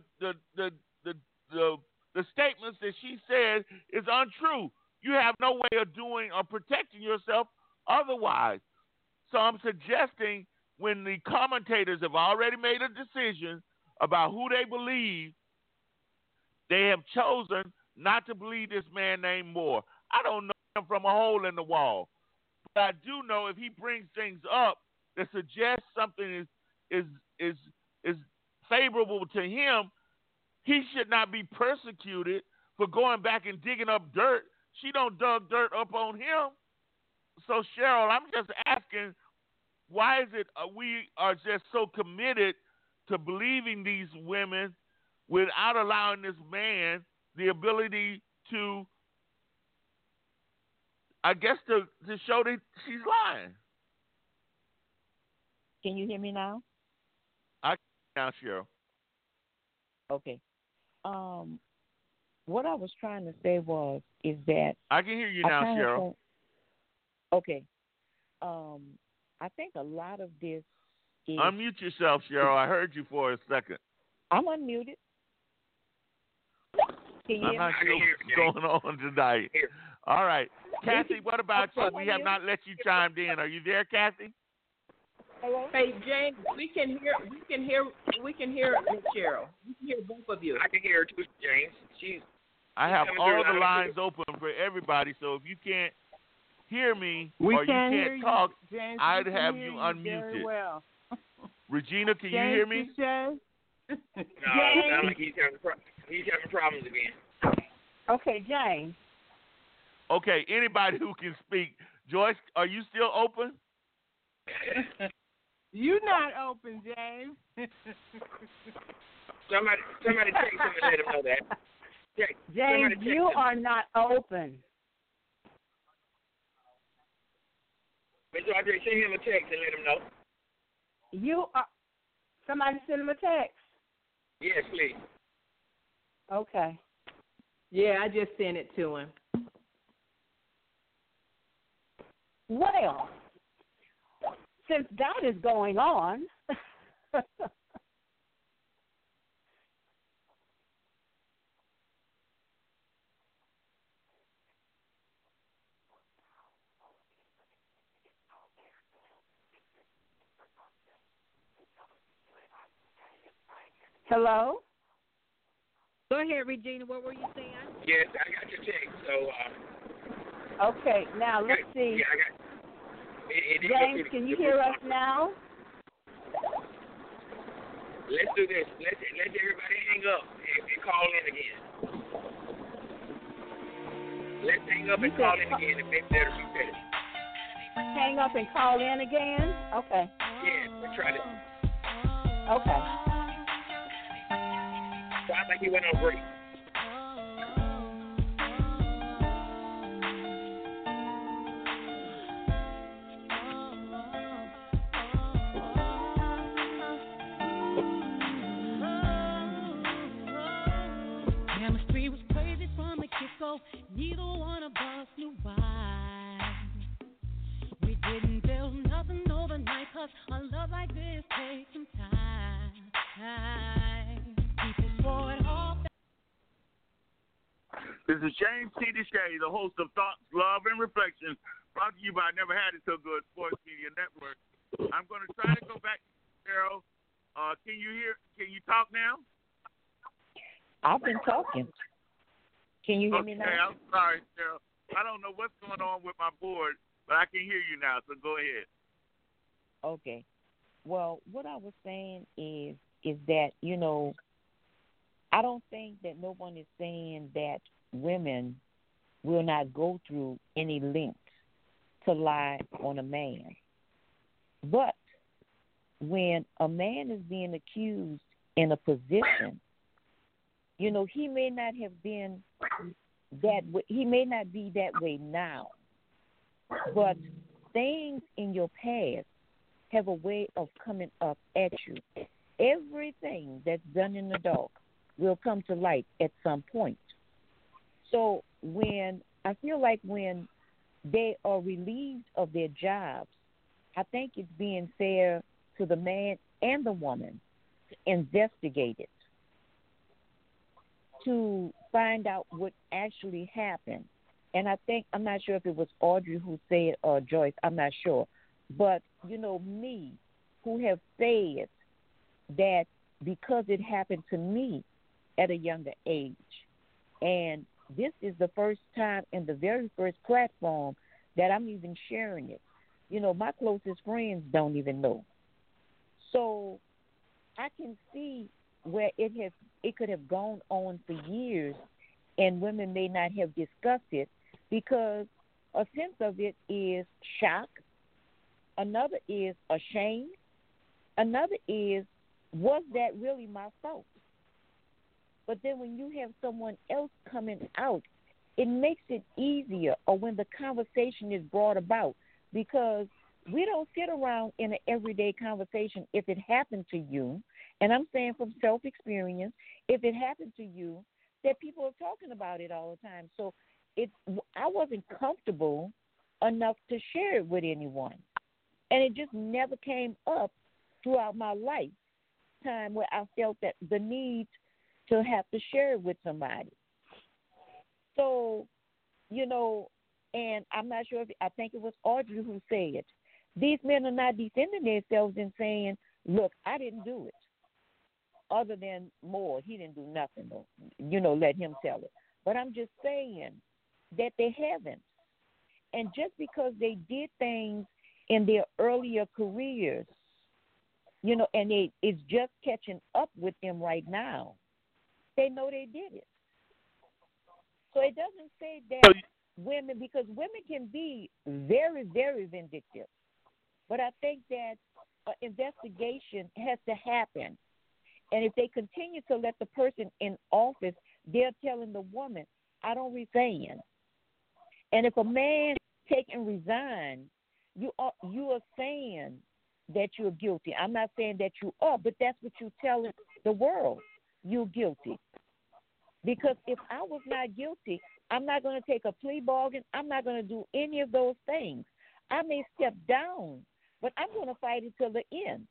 statements that she said is untrue. You have no way of doing or protecting yourself otherwise. So I'm suggesting when the commentators have already made a decision about who they believe, they have chosen not to believe this man named Moore. I don't know him from a hole in the wall. But I do know if he brings things up that suggest something is favorable to him, he should not be persecuted for going back and digging up dirt. She don't dug dirt up on him. So, Cheryl, I'm just asking, why is it we are just so committed to believing these women without allowing this man the ability to, I guess, to show that she's lying? Can you hear me now? I can now, Cheryl. Okay. What I was trying to say is that I can hear you now, Cheryl. Okay. I think a lot of this is... Unmute yourself, Cheryl. I heard you for a second. I'm unmuted. I'm not sure what's going on tonight. All right. Kathy, what about you? We have not let you chime in. Are you there, Kathy? Hello? Hey, James, we can hear Cheryl. We can hear both of you. I can hear her too, James. I have all the lines open for everybody, so if you can't hear me or you can't talk, James, I'd have you unmuted. Well. Regina, can you hear me? No, it sounds like he's having problems again. Okay, James. Okay, anybody who can speak. Joyce, are you still open? You not open, James. Somebody text him and let him know that. James, you are not open. Mr. Andre, send him a text and let him know. You are. Somebody send him a text. Yes, please. Okay. Yeah, I just sent it to him. Well, since that is going on, Hello? Go ahead, Regina. What were you saying? Yes, I got your text. So. Okay, now let's see. Yeah, I got. James, can you hear us now? Let's do this. Let everybody hang up and call in again. Let's hang up and call in again if they're better. Hang up and call in again? Okay. Yeah, we'll try this. Okay. Sounds like he went on break. Chemistry was crazy from the get-go. Neither one of us knew why. We didn't build nothing overnight, 'cause a love like this takes some time. People throw it off. This is James T. Deshay, the host of Thoughts, Love, and Reflections, brought to you by Never Had It So Good Sports Media Network. I'm going to try to go back to Cheryl. Can you talk now? I've been talking. Can you hear me now? Okay, I'm sorry, Cheryl. I don't know what's going on with my board, but I can hear you now, so go ahead. Okay. Well, what I was saying is that, you know, I don't think that no one is saying that women will not go through any lengths to lie on a man. But when a man is being accused in a position, you know, he may not have been that way. He may not be that way now, but things in your past have a way of coming up at you. Everything that's done in the dark will come to light at some point. So I feel like when they are relieved of their jobs, I think it's being fair to the man and the woman to investigate it, to find out what actually happened. And I think, I'm not sure if it was Audrey who said or Joyce, I'm not sure. But, you know, me, who have said that because it happened to me at a younger age, and this is the first time in the very first platform that I'm even sharing it. You know, my closest friends don't even know. So I can see where it could have gone on for years and women may not have discussed it because a sense of it is shock. Another is ashamed. Another is, was that really my fault? But then when you have someone else coming out, it makes it easier, or when the conversation is brought about, because we don't sit around in an everyday conversation. If it happened to you, and I'm saying from self-experience, if it happened to you, that people are talking about it all the time. So I wasn't comfortable enough to share it with anyone. And it just never came up throughout my lifetime where I felt that the need to have to share it with somebody. So, you know, and I'm not sure I think it was Audrey who said, these men are not defending themselves and saying, look, I didn't do it. Other than Moore, he didn't do nothing, though. You know, let him tell it. But I'm just saying that they haven't. And just because they did things in their earlier careers, you know, and it's just catching up with them right now, they know they did it. So it doesn't say that women, because women can be very, very vindictive. But I think that an investigation has to happen. And if they continue to let the person in office, they're telling the woman, I don't resign. And if a man take and resign, you are saying that you're guilty. I'm not saying that you are, but that's what you're telling the world. You're guilty. Because if I was not guilty, I'm not going to take a plea bargain. I'm not going to do any of those things. I may step down, but I'm going to fight it till the end.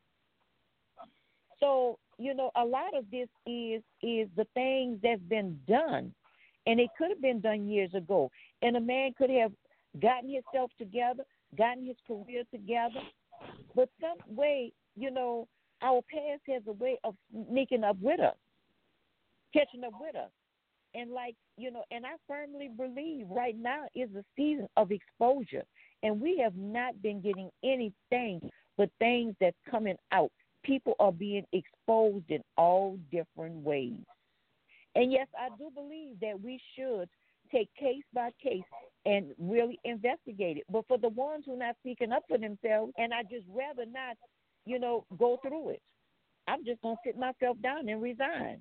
So, you know, a lot of this is the things that's been done, and it could have been done years ago. And a man could have gotten himself together, gotten his career together, but some way, you know, our past has a way of sneaking up with us, catching up with us. And and I firmly believe right now is a season of exposure. And we have not been getting anything but things that's coming out. People are being exposed in all different ways. And yes, I do believe that we should take case by case and really investigate it. But for the ones who are not speaking up for themselves, and I just rather not, go through it, I'm just going to sit myself down and resign.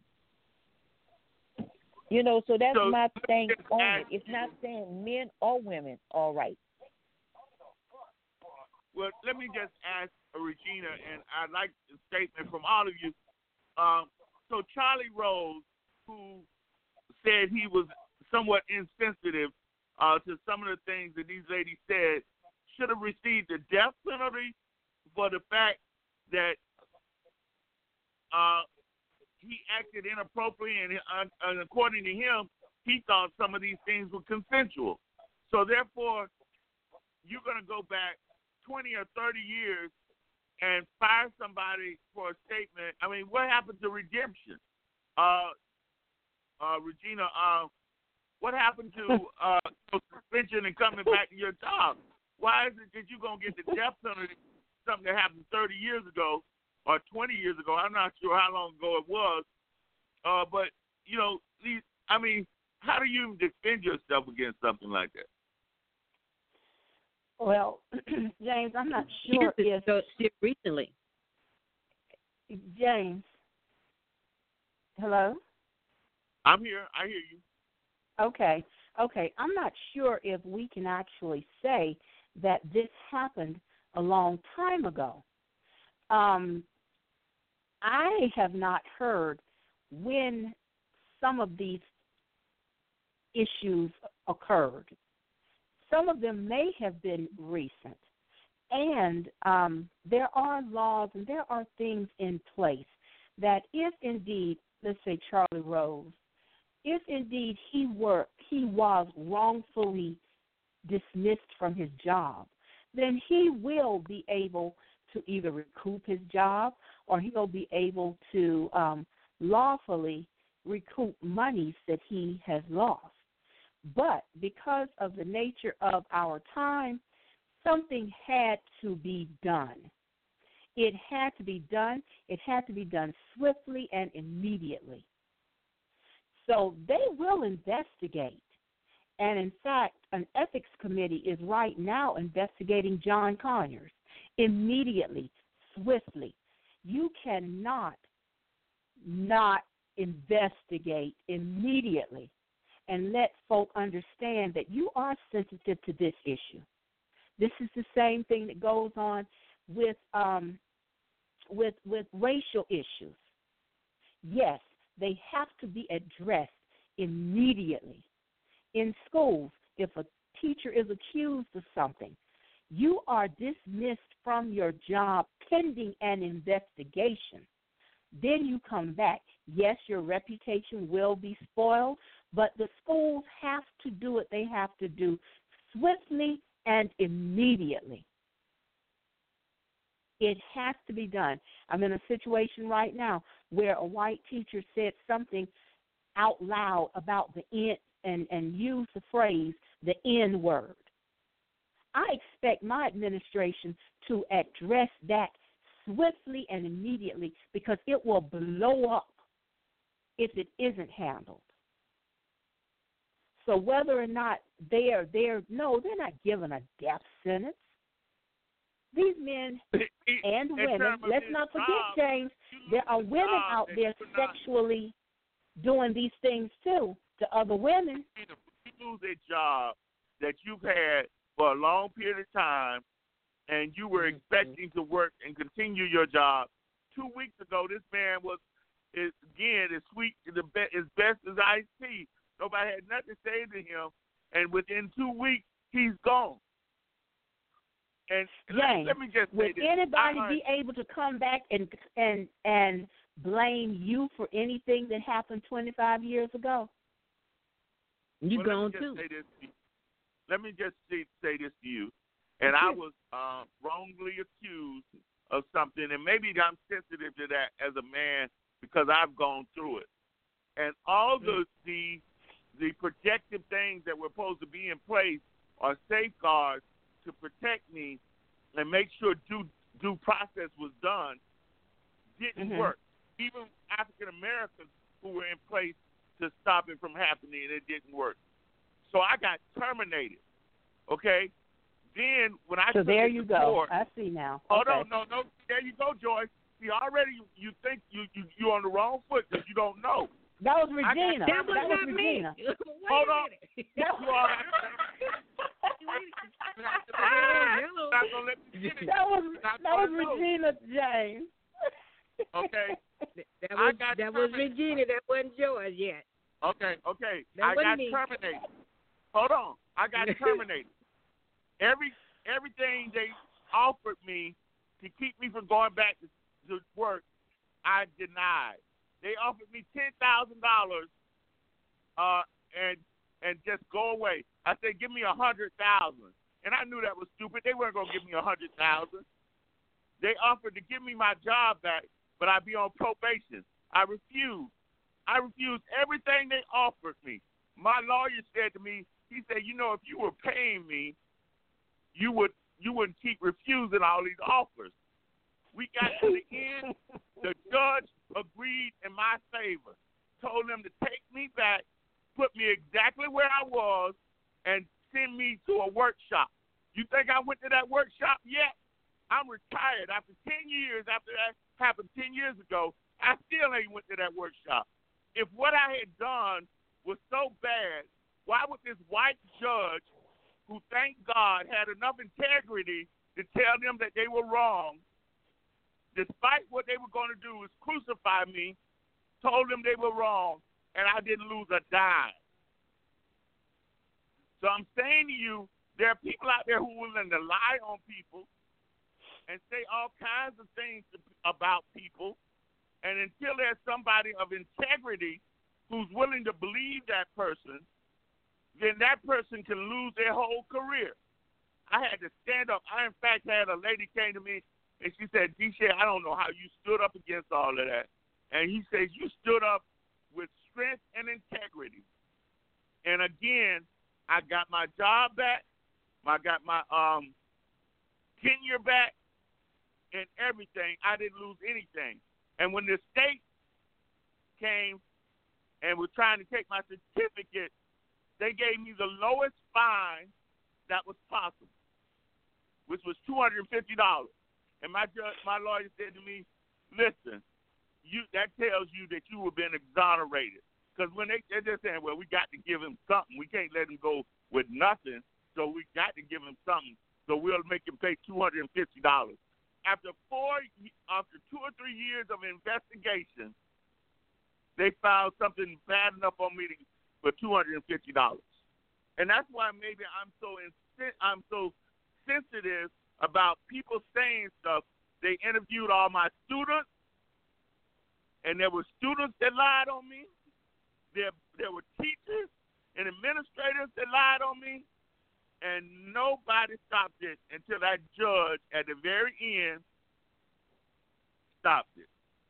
So that's my thing on it. It's not saying men or women are right. Well, let me just ask Regina, and I'd like a statement from all of you. So Charlie Rose, who said he was somewhat insensitive to some of the things that these ladies said, should have received the death penalty for the fact that he acted inappropriately, and according to him, he thought some of these things were consensual. So therefore, you're going to go back 20 or 30 years and fire somebody for a statement. I mean, what happened to redemption? Regina, what happened to suspension and coming back to your job? Why is it that you're going to get the death penalty for something that happened 30 years ago or 20 years ago? I'm not sure how long ago it was. But, how do you defend yourself against something like that? Well, James, I'm not sure if recently. James, hello? I'm here. I hear you. Okay. I'm not sure if we can actually say that this happened a long time ago. I have not heard when some of these issues occurred. Some of them may have been recent. And there are laws and there are things in place that if indeed, let's say Charlie Rose, if indeed he was wrongfully dismissed from his job, then he will be able to either recoup his job or he will be able to lawfully recoup monies that he has lost. But because of the nature of our time, something had to be done. It had to be done. It had to be done swiftly and immediately. So they will investigate. And in fact, an ethics committee is right now investigating John Conyers immediately, swiftly. You cannot not investigate immediately and let folk understand that you are sensitive to this issue. This is the same thing that goes on with racial issues. Yes, they have to be addressed immediately. In schools, if a teacher is accused of something, you are dismissed from your job pending an investigation. Then you come back. Yes, your reputation will be spoiled, but the schools have to do what they have to do swiftly and immediately. It has to be done. I'm in a situation right now where a white teacher said something out loud about the N and used the phrase, the N word. I expect my administration to address that swiftly and immediately because it will blow up if it isn't handled. So whether or not they're not given a death sentence. These men and women, let's not forget, James, there are women out there sexually doing these things too to other women. You lose a job that you've had for a long period of time and you were expecting to work and continue your job. 2 weeks ago, this man was, again, as sweet, as best as iced tea. Nobody had nothing to say to him, and within 2 weeks, he's gone. And James, let me just say would this. Anybody be able to come back and blame you for anything that happened 25 years ago? You gone too. Let me just say this to you. And I was wrongly accused of something, and maybe I'm sensitive to that as a man because I've gone through it. And all the protective things that were supposed to be in place are safeguards to protect me and make sure due process was done didn't work. Even African Americans who were in place to stop it from happening, it didn't work. So I got terminated. Okay? Then when I so took there it you to go. court, I see now. Hold okay. on, no. There you go, Joyce. See, already you think you're on the wrong foot because you don't know. That was Regina. That was not Regina. me. Hold on. That was Regina James. Okay. That was Regina. That wasn't yours yet. Okay. That I got me. terminated. Hold on. I got terminated. Everything they offered me to keep me from going back to work, I denied. They offered me $10,000 and just go away. I said, give me $100,000. And I knew that was stupid. They weren't going to give me $100,000. They offered to give me my job back, but I'd be on probation. I refused. I refused everything they offered me. My lawyer said to me, he said, you know, if you were paying me, you wouldn't keep refusing all these offers. We got to the end. The judge agreed in my favor, told them to take me back, put me exactly where I was, and send me to a workshop. You think I went to that workshop yet? I'm retired. After 10 years, after that happened 10 years ago, I still ain't went to that workshop. If what I had done was so bad, why would this white judge, who, thank God, had enough integrity to tell them that they were wrong, despite what they were going to do is crucify me, told them they were wrong, and I didn't lose a dime. So I'm saying to you, there are people out there who are willing to lie on people and say all kinds of things about people, and until there's somebody of integrity who's willing to believe that person, then that person can lose their whole career. I had to stand up. I, in fact, had a lady came to me, and she said, D-Shay, I don't know how you stood up against all of that. And he says, you stood up with strength and integrity. And again, I got my job back. I got my tenure back and everything. I didn't lose anything. And when the state came and was trying to take my certificate, they gave me the lowest fine that was possible, which was $250. And my lawyer said to me, listen, that tells you that you have been exonerated. Because when they're just saying, well, we got to give him something. We can't let him go with nothing, so we got to give him something. So we'll make him pay $250. After 2 or 3 years of investigation, they found something bad enough on me for $250. And that's why maybe I'm so sensitive about people saying stuff. They interviewed all my students, and there were students that lied on me. There were teachers and administrators that lied on me, and nobody stopped it until that judge at the very end stopped it.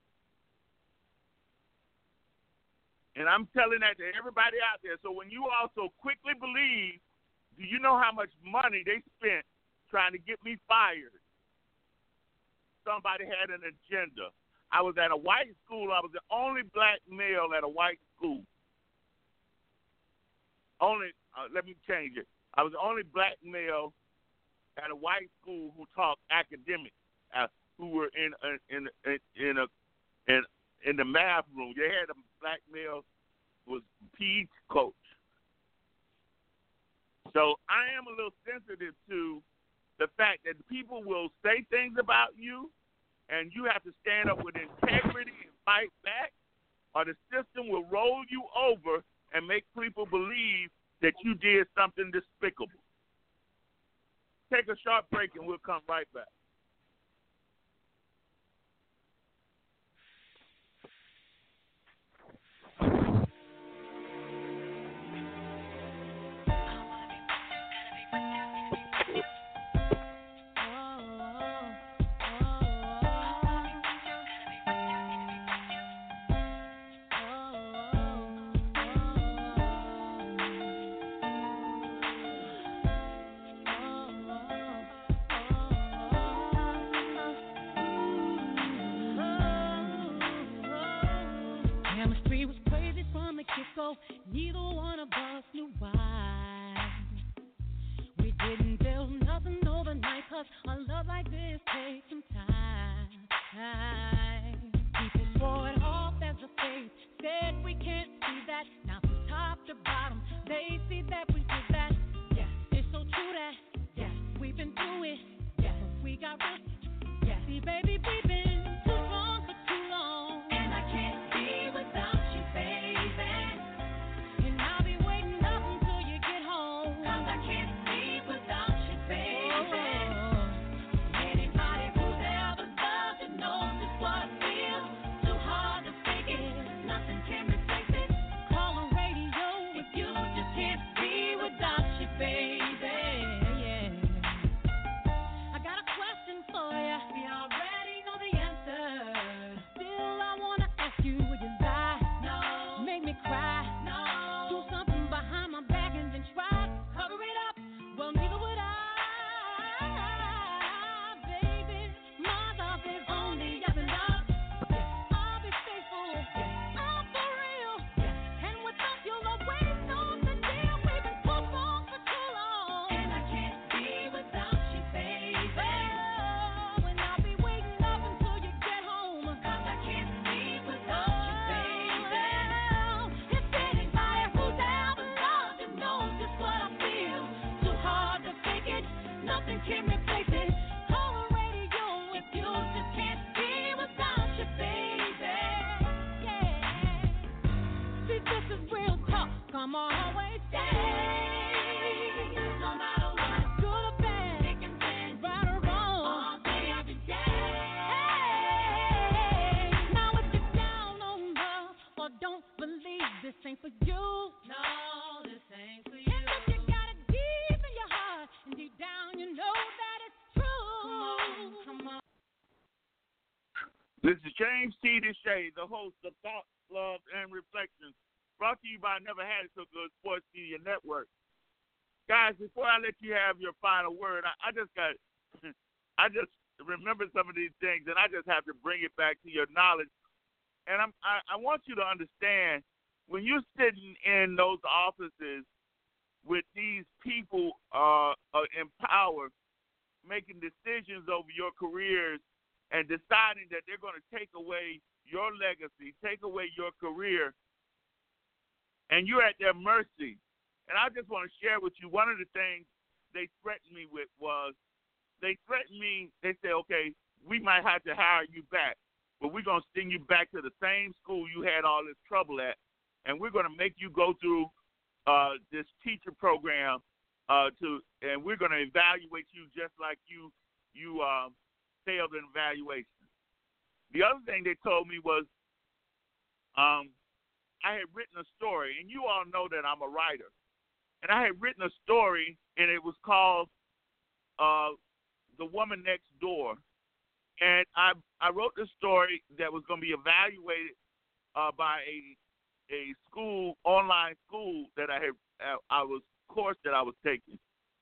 And I'm telling that to everybody out there. So when you also quickly believe, do you know how much money they spent trying to get me fired? Somebody had an agenda. I was at a white school. I was the only black male at a white school. Let me change it. I was the only black male at a white school who taught academics, who were in the math room. They had a black male who was PE coach. So I am a little sensitive to the fact that people will say things about you, and you have to stand up with integrity and fight back, or the system will roll you over and make people believe that you did something despicable. Take a short break, and we'll come right back. though neither one of us knew why. We didn't build nothing overnight, 'cause a love like this takes some time. People throw it off as a phase, said we can't see that. Now from top to bottom, they see that we did that. Yeah, it's so true that, yeah, we've been through it. Yeah, but we got risk. Yeah, see, baby, we've been too strong for too long. And I can't be without you, baby. And I'll be waiting up until you get home. 'Cause I can't be without you, baby. Anybody who's ever loved it knows just what I feel. Too hard to fake it, nothing can replace it. Call on radio if you just can't be without you, baby. Yeah. I got a question for you. We already know the answer. Still, I wanna ask you, would you lie? No. Make me cry? No. Do something behind my back and then try to cover it up? Well, neither would I, baby. My love is only up and up. Yeah. I'll be faithful. Yeah. I'm for real. Yeah. And without you, always know the deal. We've been too strong for too long. And I can't be without you, baby. Oh, and I'll be waiting up until you get home. 'Cause I can't be without you, baby. If anybody who's ever loved it knows just what I feel. Too hard to fake it, nothing can replace it. Call the radio if you just can't be without you, baby. Yeah. See, this is real talk. Come on, always stay. No matter what, good or bad, thick and thin, right or wrong, all day, every day. Hey, now if you're down on love or don't believe this ain't for you, no, this ain't for you. If you got it deep in your heart and deep down you know that it's true. Come on. This is James T. Deshay, the host of Thought, Love, and Reflections, brought to you by Never Had It So Good Sports Media Network. Guys, before I let you have your final word, I just remember some of these things, and I just have to bring it back to your knowledge. And I want you to understand, when you're sitting in those offices with these people in power, making decisions over your careers and deciding that they're going to take away your legacy, take away your career, and you're at their mercy. And I just want to share with you, one of the things they threatened me with was, they said, okay, we might have to hire you back, but we're going to send you back to the same school you had all this trouble at, and we're going to make you go through this teacher program, and we're going to evaluate you just like you failed an evaluation. The other thing they told me was, I had written a story, and you all know that I'm a writer, and I had written a story, and it was called The Woman Next Door. And I wrote this story that was going to be evaluated by a school, online school that course that I was taking.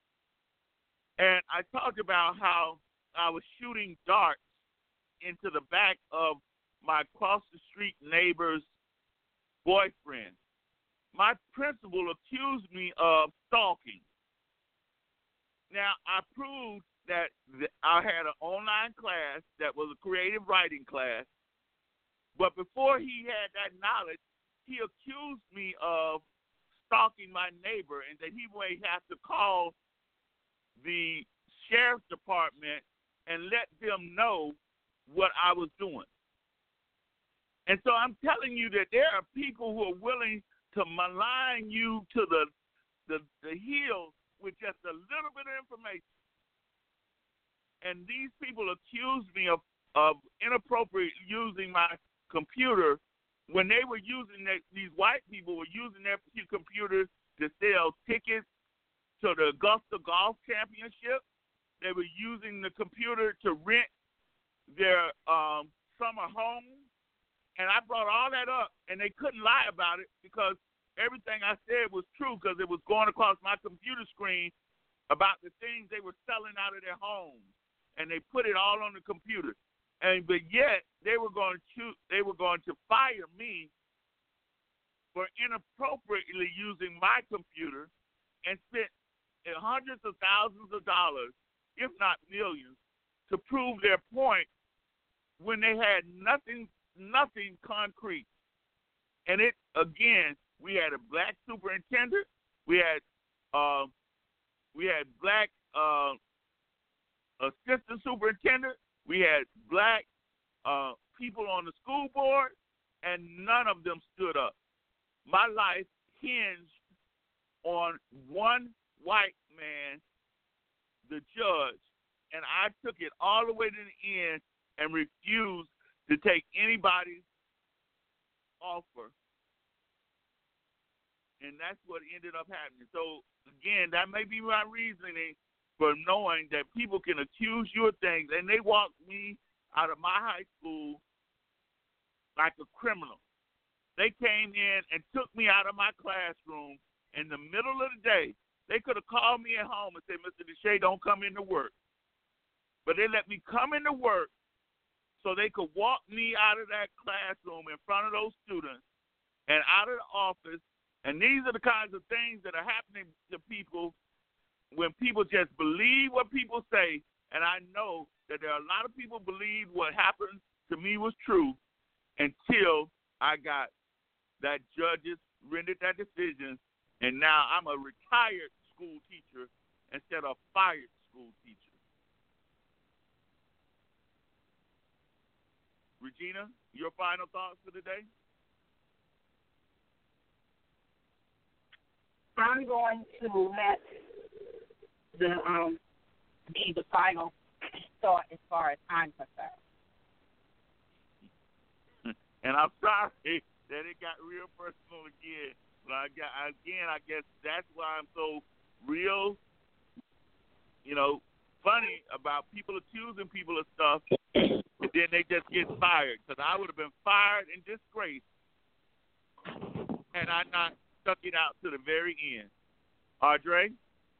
And I talked about how I was shooting darts into the back of my across the street neighbor's boyfriend. My principal accused me of stalking. Now, I proved that I had an online class that was a creative writing class, but before he had that knowledge, he accused me of stalking my neighbor and that he may have to call the sheriff's department and let them know what I was doing. And so I'm telling you that there are people who are willing to malign you to the heel with just a little bit of information. And these people accused me of inappropriate using my computer when they were using these white people were using their computers to sell tickets to the Augusta Golf Championship. They were using the computer to rent their summer home. And I brought all that up, and they couldn't lie about it because everything I said was true because it was going across my computer screen about the things they were selling out of their homes. And they put it all on the computer. But yet they were going to fire me for inappropriately using my computer and spent hundreds of thousands of dollars, if not millions, to prove their point when they had nothing concrete. And it, again, we had a black superintendent, we had black assistant superintendent, we had black people on the school board, and none of them stood up. My life hinged on one white man, the judge, and I took it all the way to the end and refused to take anybody's offer. And that's what ended up happening. So, again, that may be my reasoning for knowing that people can accuse you of things, and they walked me out of my high school like a criminal. They came in and took me out of my classroom in the middle of the day. They could have called me at home and said, Mr. Deshay, don't come into work. But they let me come into work so they could walk me out of that classroom in front of those students and out of the office. And these are the kinds of things that are happening to people when people just believe what people say. And I know that there are a lot of people believe what happened to me was true until I got that judges rendered that decision. And now I'm a retired school teacher instead of fired school teacher. Regina, your final thoughts for the day? I'm going to let be the final thought as far as I'm concerned. And I'm sorry that it got real personal again. But I guess that's why I'm so real, funny about people accusing people of stuff, and then they just get fired. Because I would have been fired in disgrace had I not stuck it out to the very end. Audrey?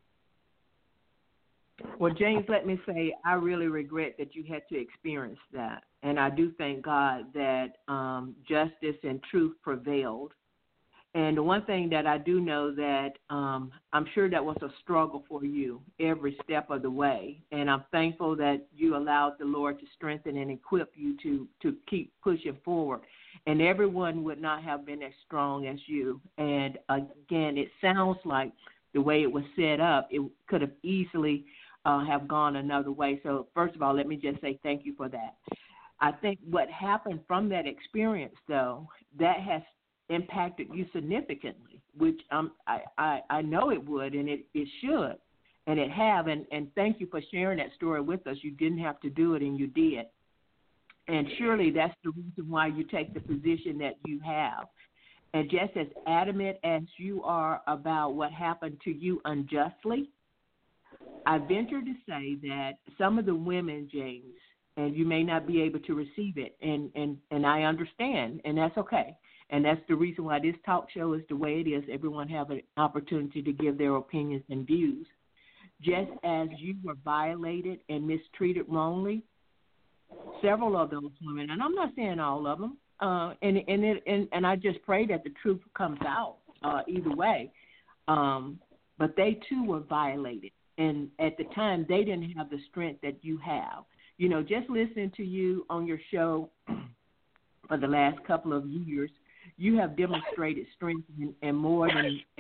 Well, James, let me say I really regret that you had to experience that. And I do thank God that justice and truth prevailed. And the one thing that I do know that I'm sure that was a struggle for you every step of the way. And I'm thankful that you allowed the Lord to strengthen and equip you to keep pushing forward. And everyone would not have been as strong as you. And, again, it sounds like the way it was set up, it could have easily have gone another way. So, first of all, let me just say thank you for that. I think what happened from that experience, though, that has impacted you significantly, which I know it would, and it should, and it have. And thank you for sharing that story with us. You didn't have to do it, and you did. And surely that's the reason why you take the position that you have. And just as adamant as you are about what happened to you unjustly, I venture to say that some of the women, James, and you may not be able to receive it, and I understand, and that's okay. And that's the reason why this talk show is the way it is. Everyone have an opportunity to give their opinions and views. Just as you were violated and mistreated wrongly, several of those women, and I'm not saying all of them, and I just pray that the truth comes out either way. But they too were violated, and at the time they didn't have the strength that you have. Just listening to you on your show for the last couple of years, you have demonstrated strength on more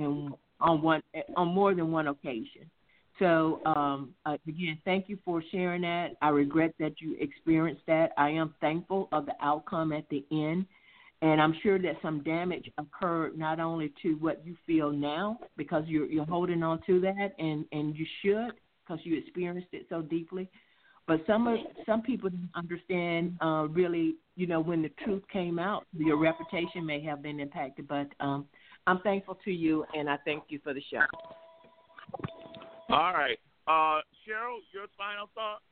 than one occasion. So, again, thank you for sharing that. I regret that you experienced that. I am thankful of the outcome at the end, and I'm sure that some damage occurred not only to what you feel now, because you're holding on to that, and you should, because you experienced it so deeply. But some people didn't understand really, when the truth came out, your reputation may have been impacted. But I'm thankful to you, and I thank you for the show. All right. Cheryl, your final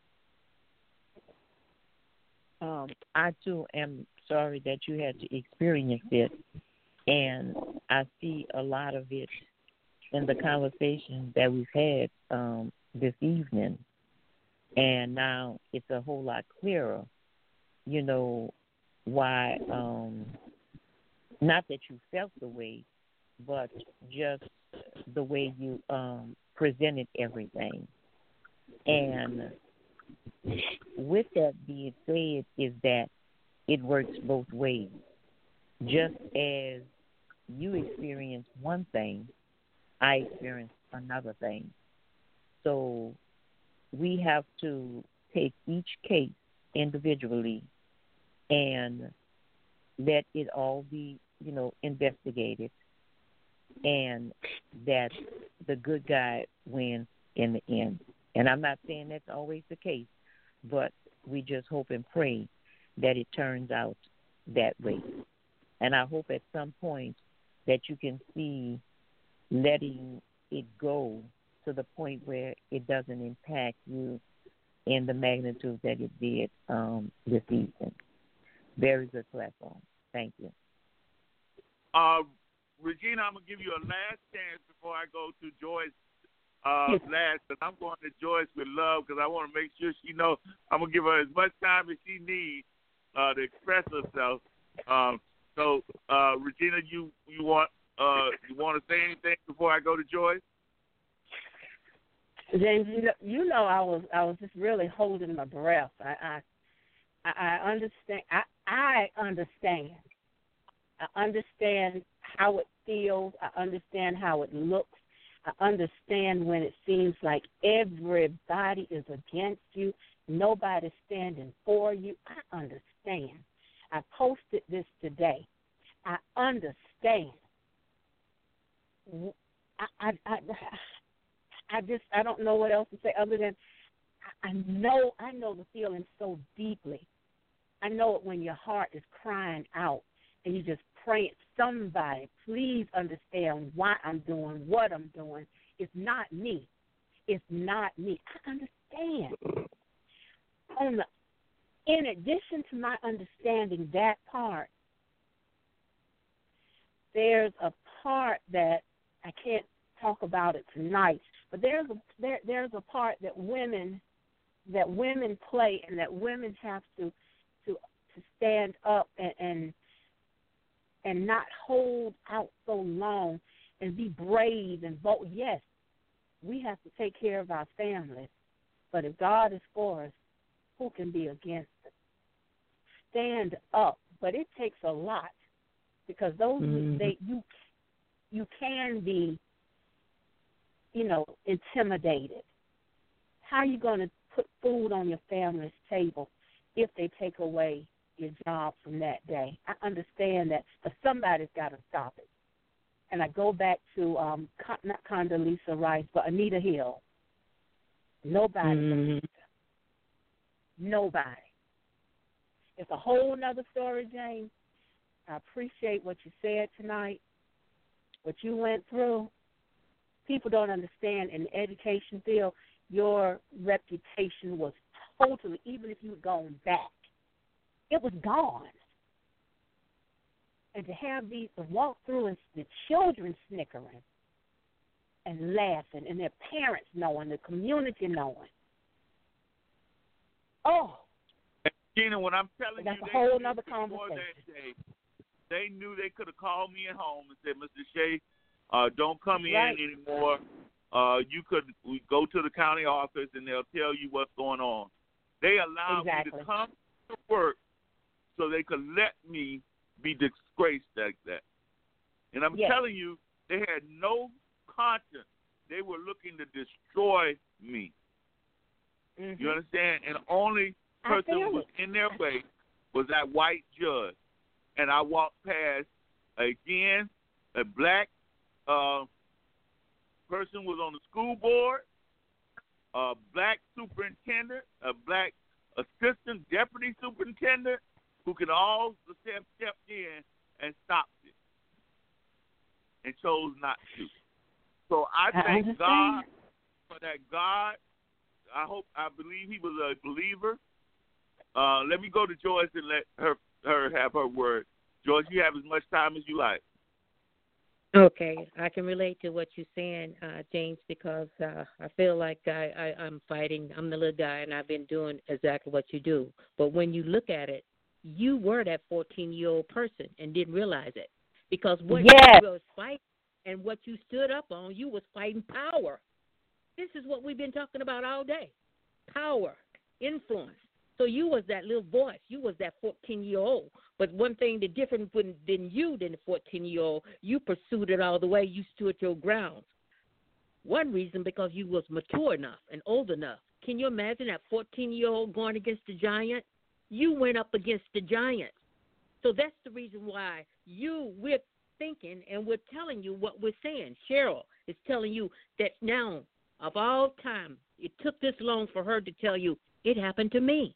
thought? I, too, am sorry that you had to experience it. And I see a lot of it in the conversation that we've had this evening. And now it's a whole lot clearer, why not that you felt the way, but just the way you presented everything. And with that being said, is that it works both ways. Just as you experience one thing, I experience another thing. So we have to take each case individually and let it all be, investigated, and that the good guy wins in the end. And I'm not saying that's always the case, but we just hope and pray that it turns out that way. And I hope at some point that you can see letting it go to the point where it doesn't impact you in the magnitude that it did this evening. Very good platform. Thank you. Regina, I'm going to give you a last chance before I go to Joyce last, because I'm going to Joyce with love because I want to make sure she knows I'm going to give her as much time as she needs to express herself. So, Regina, you want to say anything before I go to Joyce? James, I was just really holding my breath. I understand. I understand. I understand how it feels. I understand how it looks. I understand when it seems like everybody is against you, nobody's standing for you. I understand. I posted this today. I understand. I don't know what else to say other than I know the feeling so deeply. I know it when your heart is crying out and you just praying, somebody, please understand why I'm doing what I'm doing. It's not me. It's not me. I understand. In addition to my understanding that part, there's a part that I can't talk about it tonight, but there's a part that women play and that women have to stand up and not hold out so long and be brave and vote. Yes, we have to take care of our families, but if God is for us, who can be against us? Stand up, but it takes a lot because those you can be, intimidated. How are you going to put food on your family's table if they take away your job from that day? I understand that, but somebody's got to stop it. And I go back to not Condoleezza Rice, but Anita Hill. Nobody. Nobody. It's a whole other story, James. I appreciate what you said tonight, what you went through. People don't understand in the education field, your reputation was totally, even if you had gone back, it was gone. And to have these, to walk through and the children snickering and laughing and their parents knowing, the community knowing. Oh. Gina, when I'm telling that's you, a whole other conversation. That day, they knew they could have called me at home and said, Mr. Shea, don't come in anymore. We go to the county office and they'll tell you what's going on. They allowed me to come to work so they could let me be disgraced like that. And I'm telling you, they had no conscience. They were looking to destroy me. You understand? And the only person who was in their way was that white judge. And I walked past, again, a black person was on the school board, a black superintendent, a black assistant deputy superintendent who could all step in and stop it and chose not to. So I thank God for that. God, I believe he was a believer. Let me go to Joyce and let her have her word. Joyce, you have as much time as you like. Okay, I can relate to what you're saying, James, because I feel like I'm fighting. I'm the little guy, and I've been doing exactly what you do. But when you look at it, you were that 14-year-old person and didn't realize it. because what you was fighting and what you stood up on, you was fighting power. This is what we've been talking about all day. Power, influence. So you was that little voice. You was that 14-year-old. But one thing the different than you than the 14-year-old, you pursued it all the way. You stood your ground. One reason, because you was mature enough and old enough. Can you imagine that 14-year-old going against the giant? You went up against the giant. So that's the reason why we're thinking and we're telling you what we're saying. Cheryl is telling you that now, of all time, it took this long for her to tell you, it happened to me.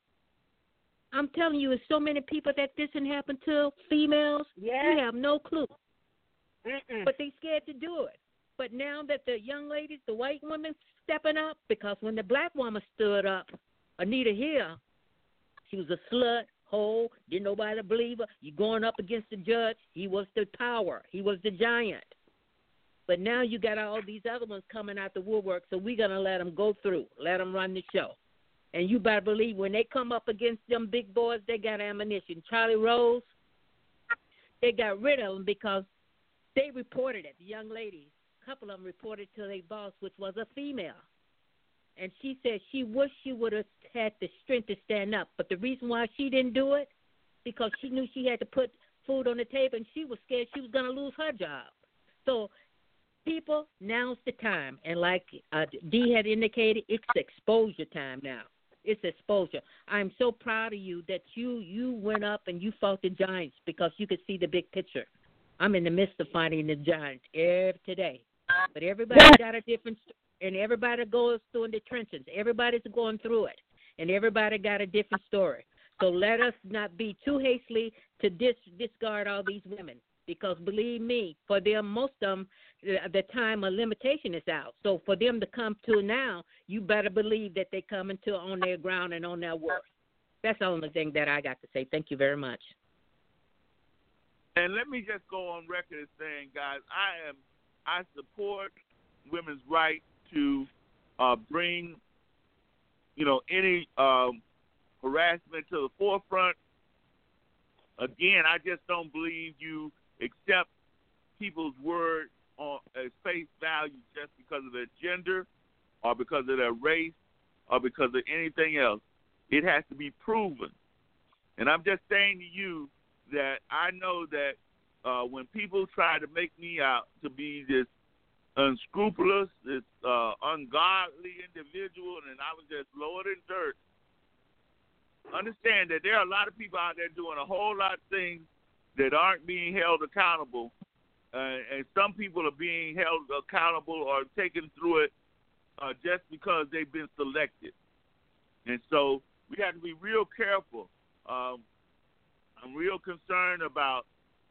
I'm telling you, there's so many people that this didn't happen to, females. You have no clue. But they scared to do it. But now that the young ladies, the white women, stepping up, because when the black woman stood up, Anita Hill, she was a slut, hoe, didn't nobody believe her. You going up against the judge, he was the power. He was the giant. But now you got all these other ones coming out the woodwork, so we're going to let them go through, let them run the show. And you better believe when they come up against them big boys, they got ammunition. Charlie Rose, they got rid of them because they reported it, the young ladies. A couple of them reported to their boss, which was a female. And she said she wished she would have had the strength to stand up. But the reason why she didn't do it, because she knew she had to put food on the table, and she was scared she was going to lose her job. So people, now's the time. And like Dee had indicated, it's exposure time now. It's exposure. I'm so proud of you that you went up and you fought the giants because you could see the big picture. I'm in the midst of fighting the giants today. But everybody got a different story, and everybody goes through in the trenches. Everybody's going through it, and everybody got a different story. So let us not be too hastily to discard all these women, because believe me, for them, most of them, the time of limitation is out. So for them to come to now, you better believe that they coming to on their ground and on their worth. That's the only thing that I got to say. Thank you very much. And let me just go on record as saying, guys, I support women's right to bring, any harassment to the forefront. Again, I just don't believe you accept people's word as face value just because of their gender or because of their race or because of anything else. It has to be proven. And I'm just saying to you that I know that when people try to make me out to be this unscrupulous, this ungodly individual, and I was just lower than dirt, understand that there are a lot of people out there doing a whole lot of things that aren't being held accountable, and some people are being held accountable or taken through it just because they've been selected. And so we have to be real careful. I'm real concerned about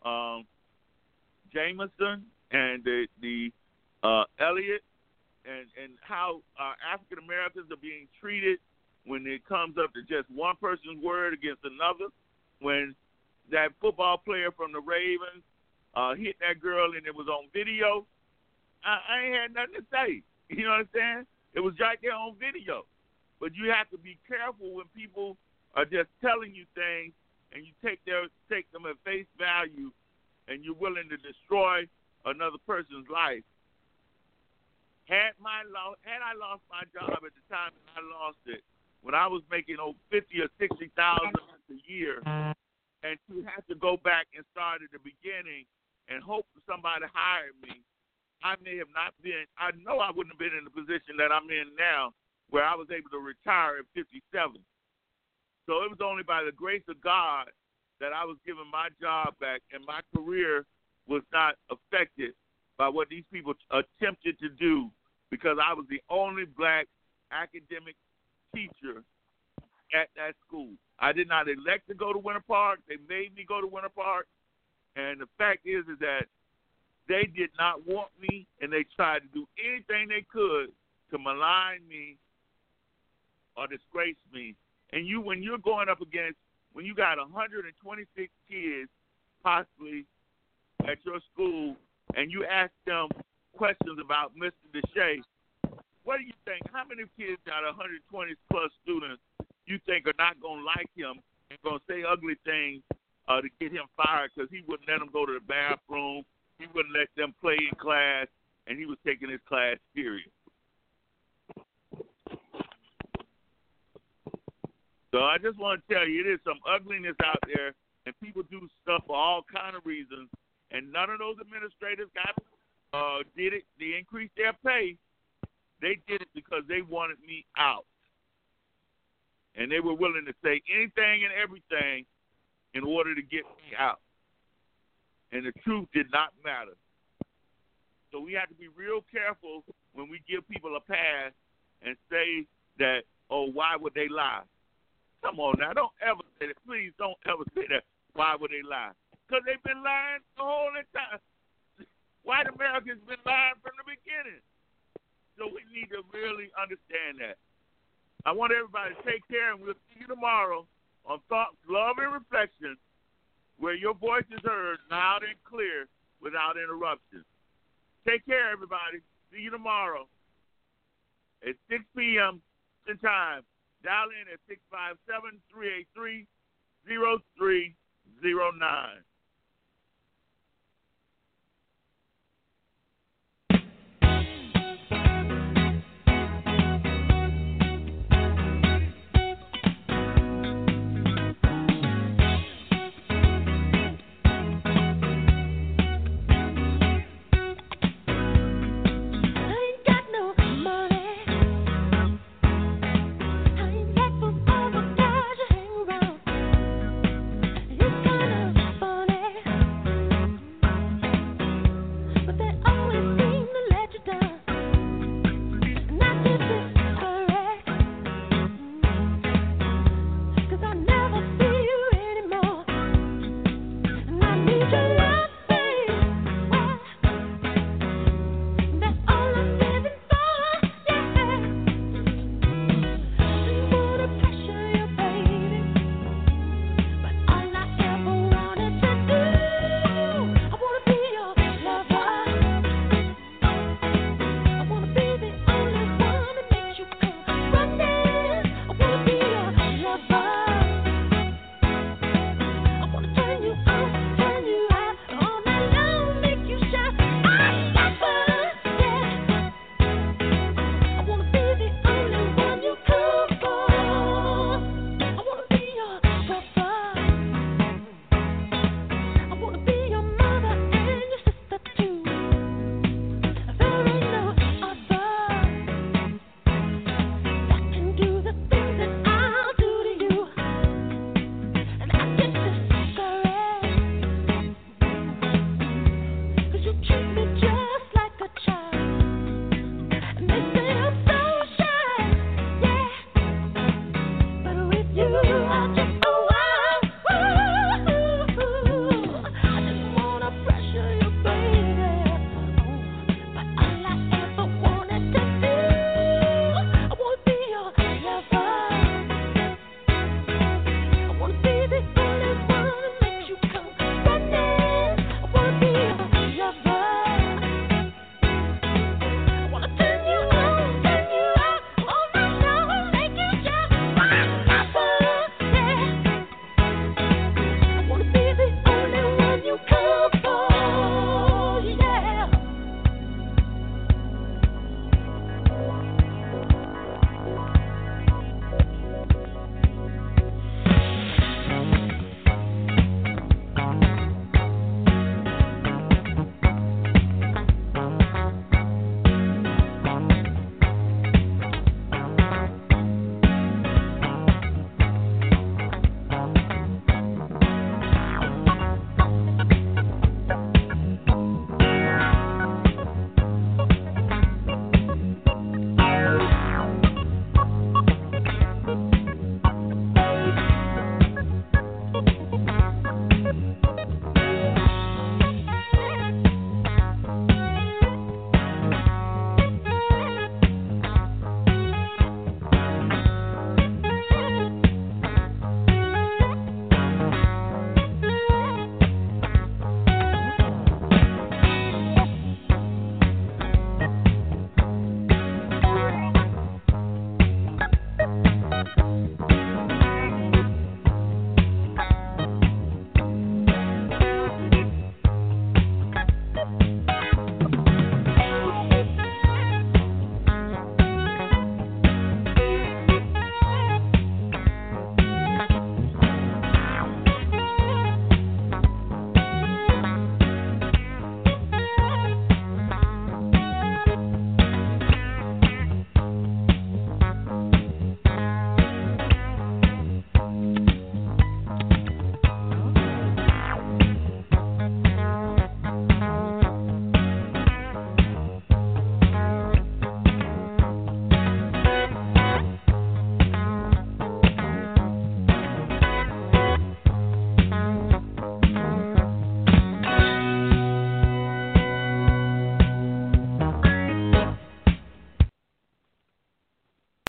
Jameson and the Elliott and how African Americans are being treated when it comes up to just one person's word against another. When that football player from the Ravens hit that girl and it was on video, I ain't had nothing to say. You know what I'm saying? It was right there on video. But you have to be careful when people are just telling you things and you take them at face value and you're willing to destroy another person's life. Had I lost my job at the time that I lost it, when I was making $50,000 or $60,000 a year, and to have to go back and start at the beginning and hope somebody hired me, I know I wouldn't have been in the position that I'm in now, where I was able to retire at 57. So it was only by the grace of God that I was given my job back, and my career was not affected by what these people attempted to do, because I was the only black academic teacher at that school. I did not elect to go to Winter Park. They made me go to Winter Park. And the fact is that they did not want me, and they tried to do anything they could to malign me or disgrace me. And when you're going up against, when you got 126 kids possibly at your school, and you ask them questions about Mr. Deshay, what do you think? How many kids out of 120 plus students you think are not going to like him and going to say ugly things to get him fired because he wouldn't let them go to the bathroom. He wouldn't let them play in class, and he was taking his class serious. So I just want to tell you, it is some ugliness out there, and people do stuff for all kind of reasons, and none of those administrators did it. They increased their pay. They did it because they wanted me out, and they were willing to say anything and everything in order to get me out, and the truth did not matter. So we have to be real careful when we give people a pass and say that, oh, why would they lie? Come on now, don't ever say that. Please don't ever say that. Why would they lie? Because they've been lying the whole time. White Americans been lying from the beginning. So we need to really understand that. I want everybody to take care, and we'll see you tomorrow on Thoughts, Love, and Reflection, where your voice is heard loud and clear without interruption. Take care, everybody. See you tomorrow at 6 p.m. time. Dial in at 657-383-0309.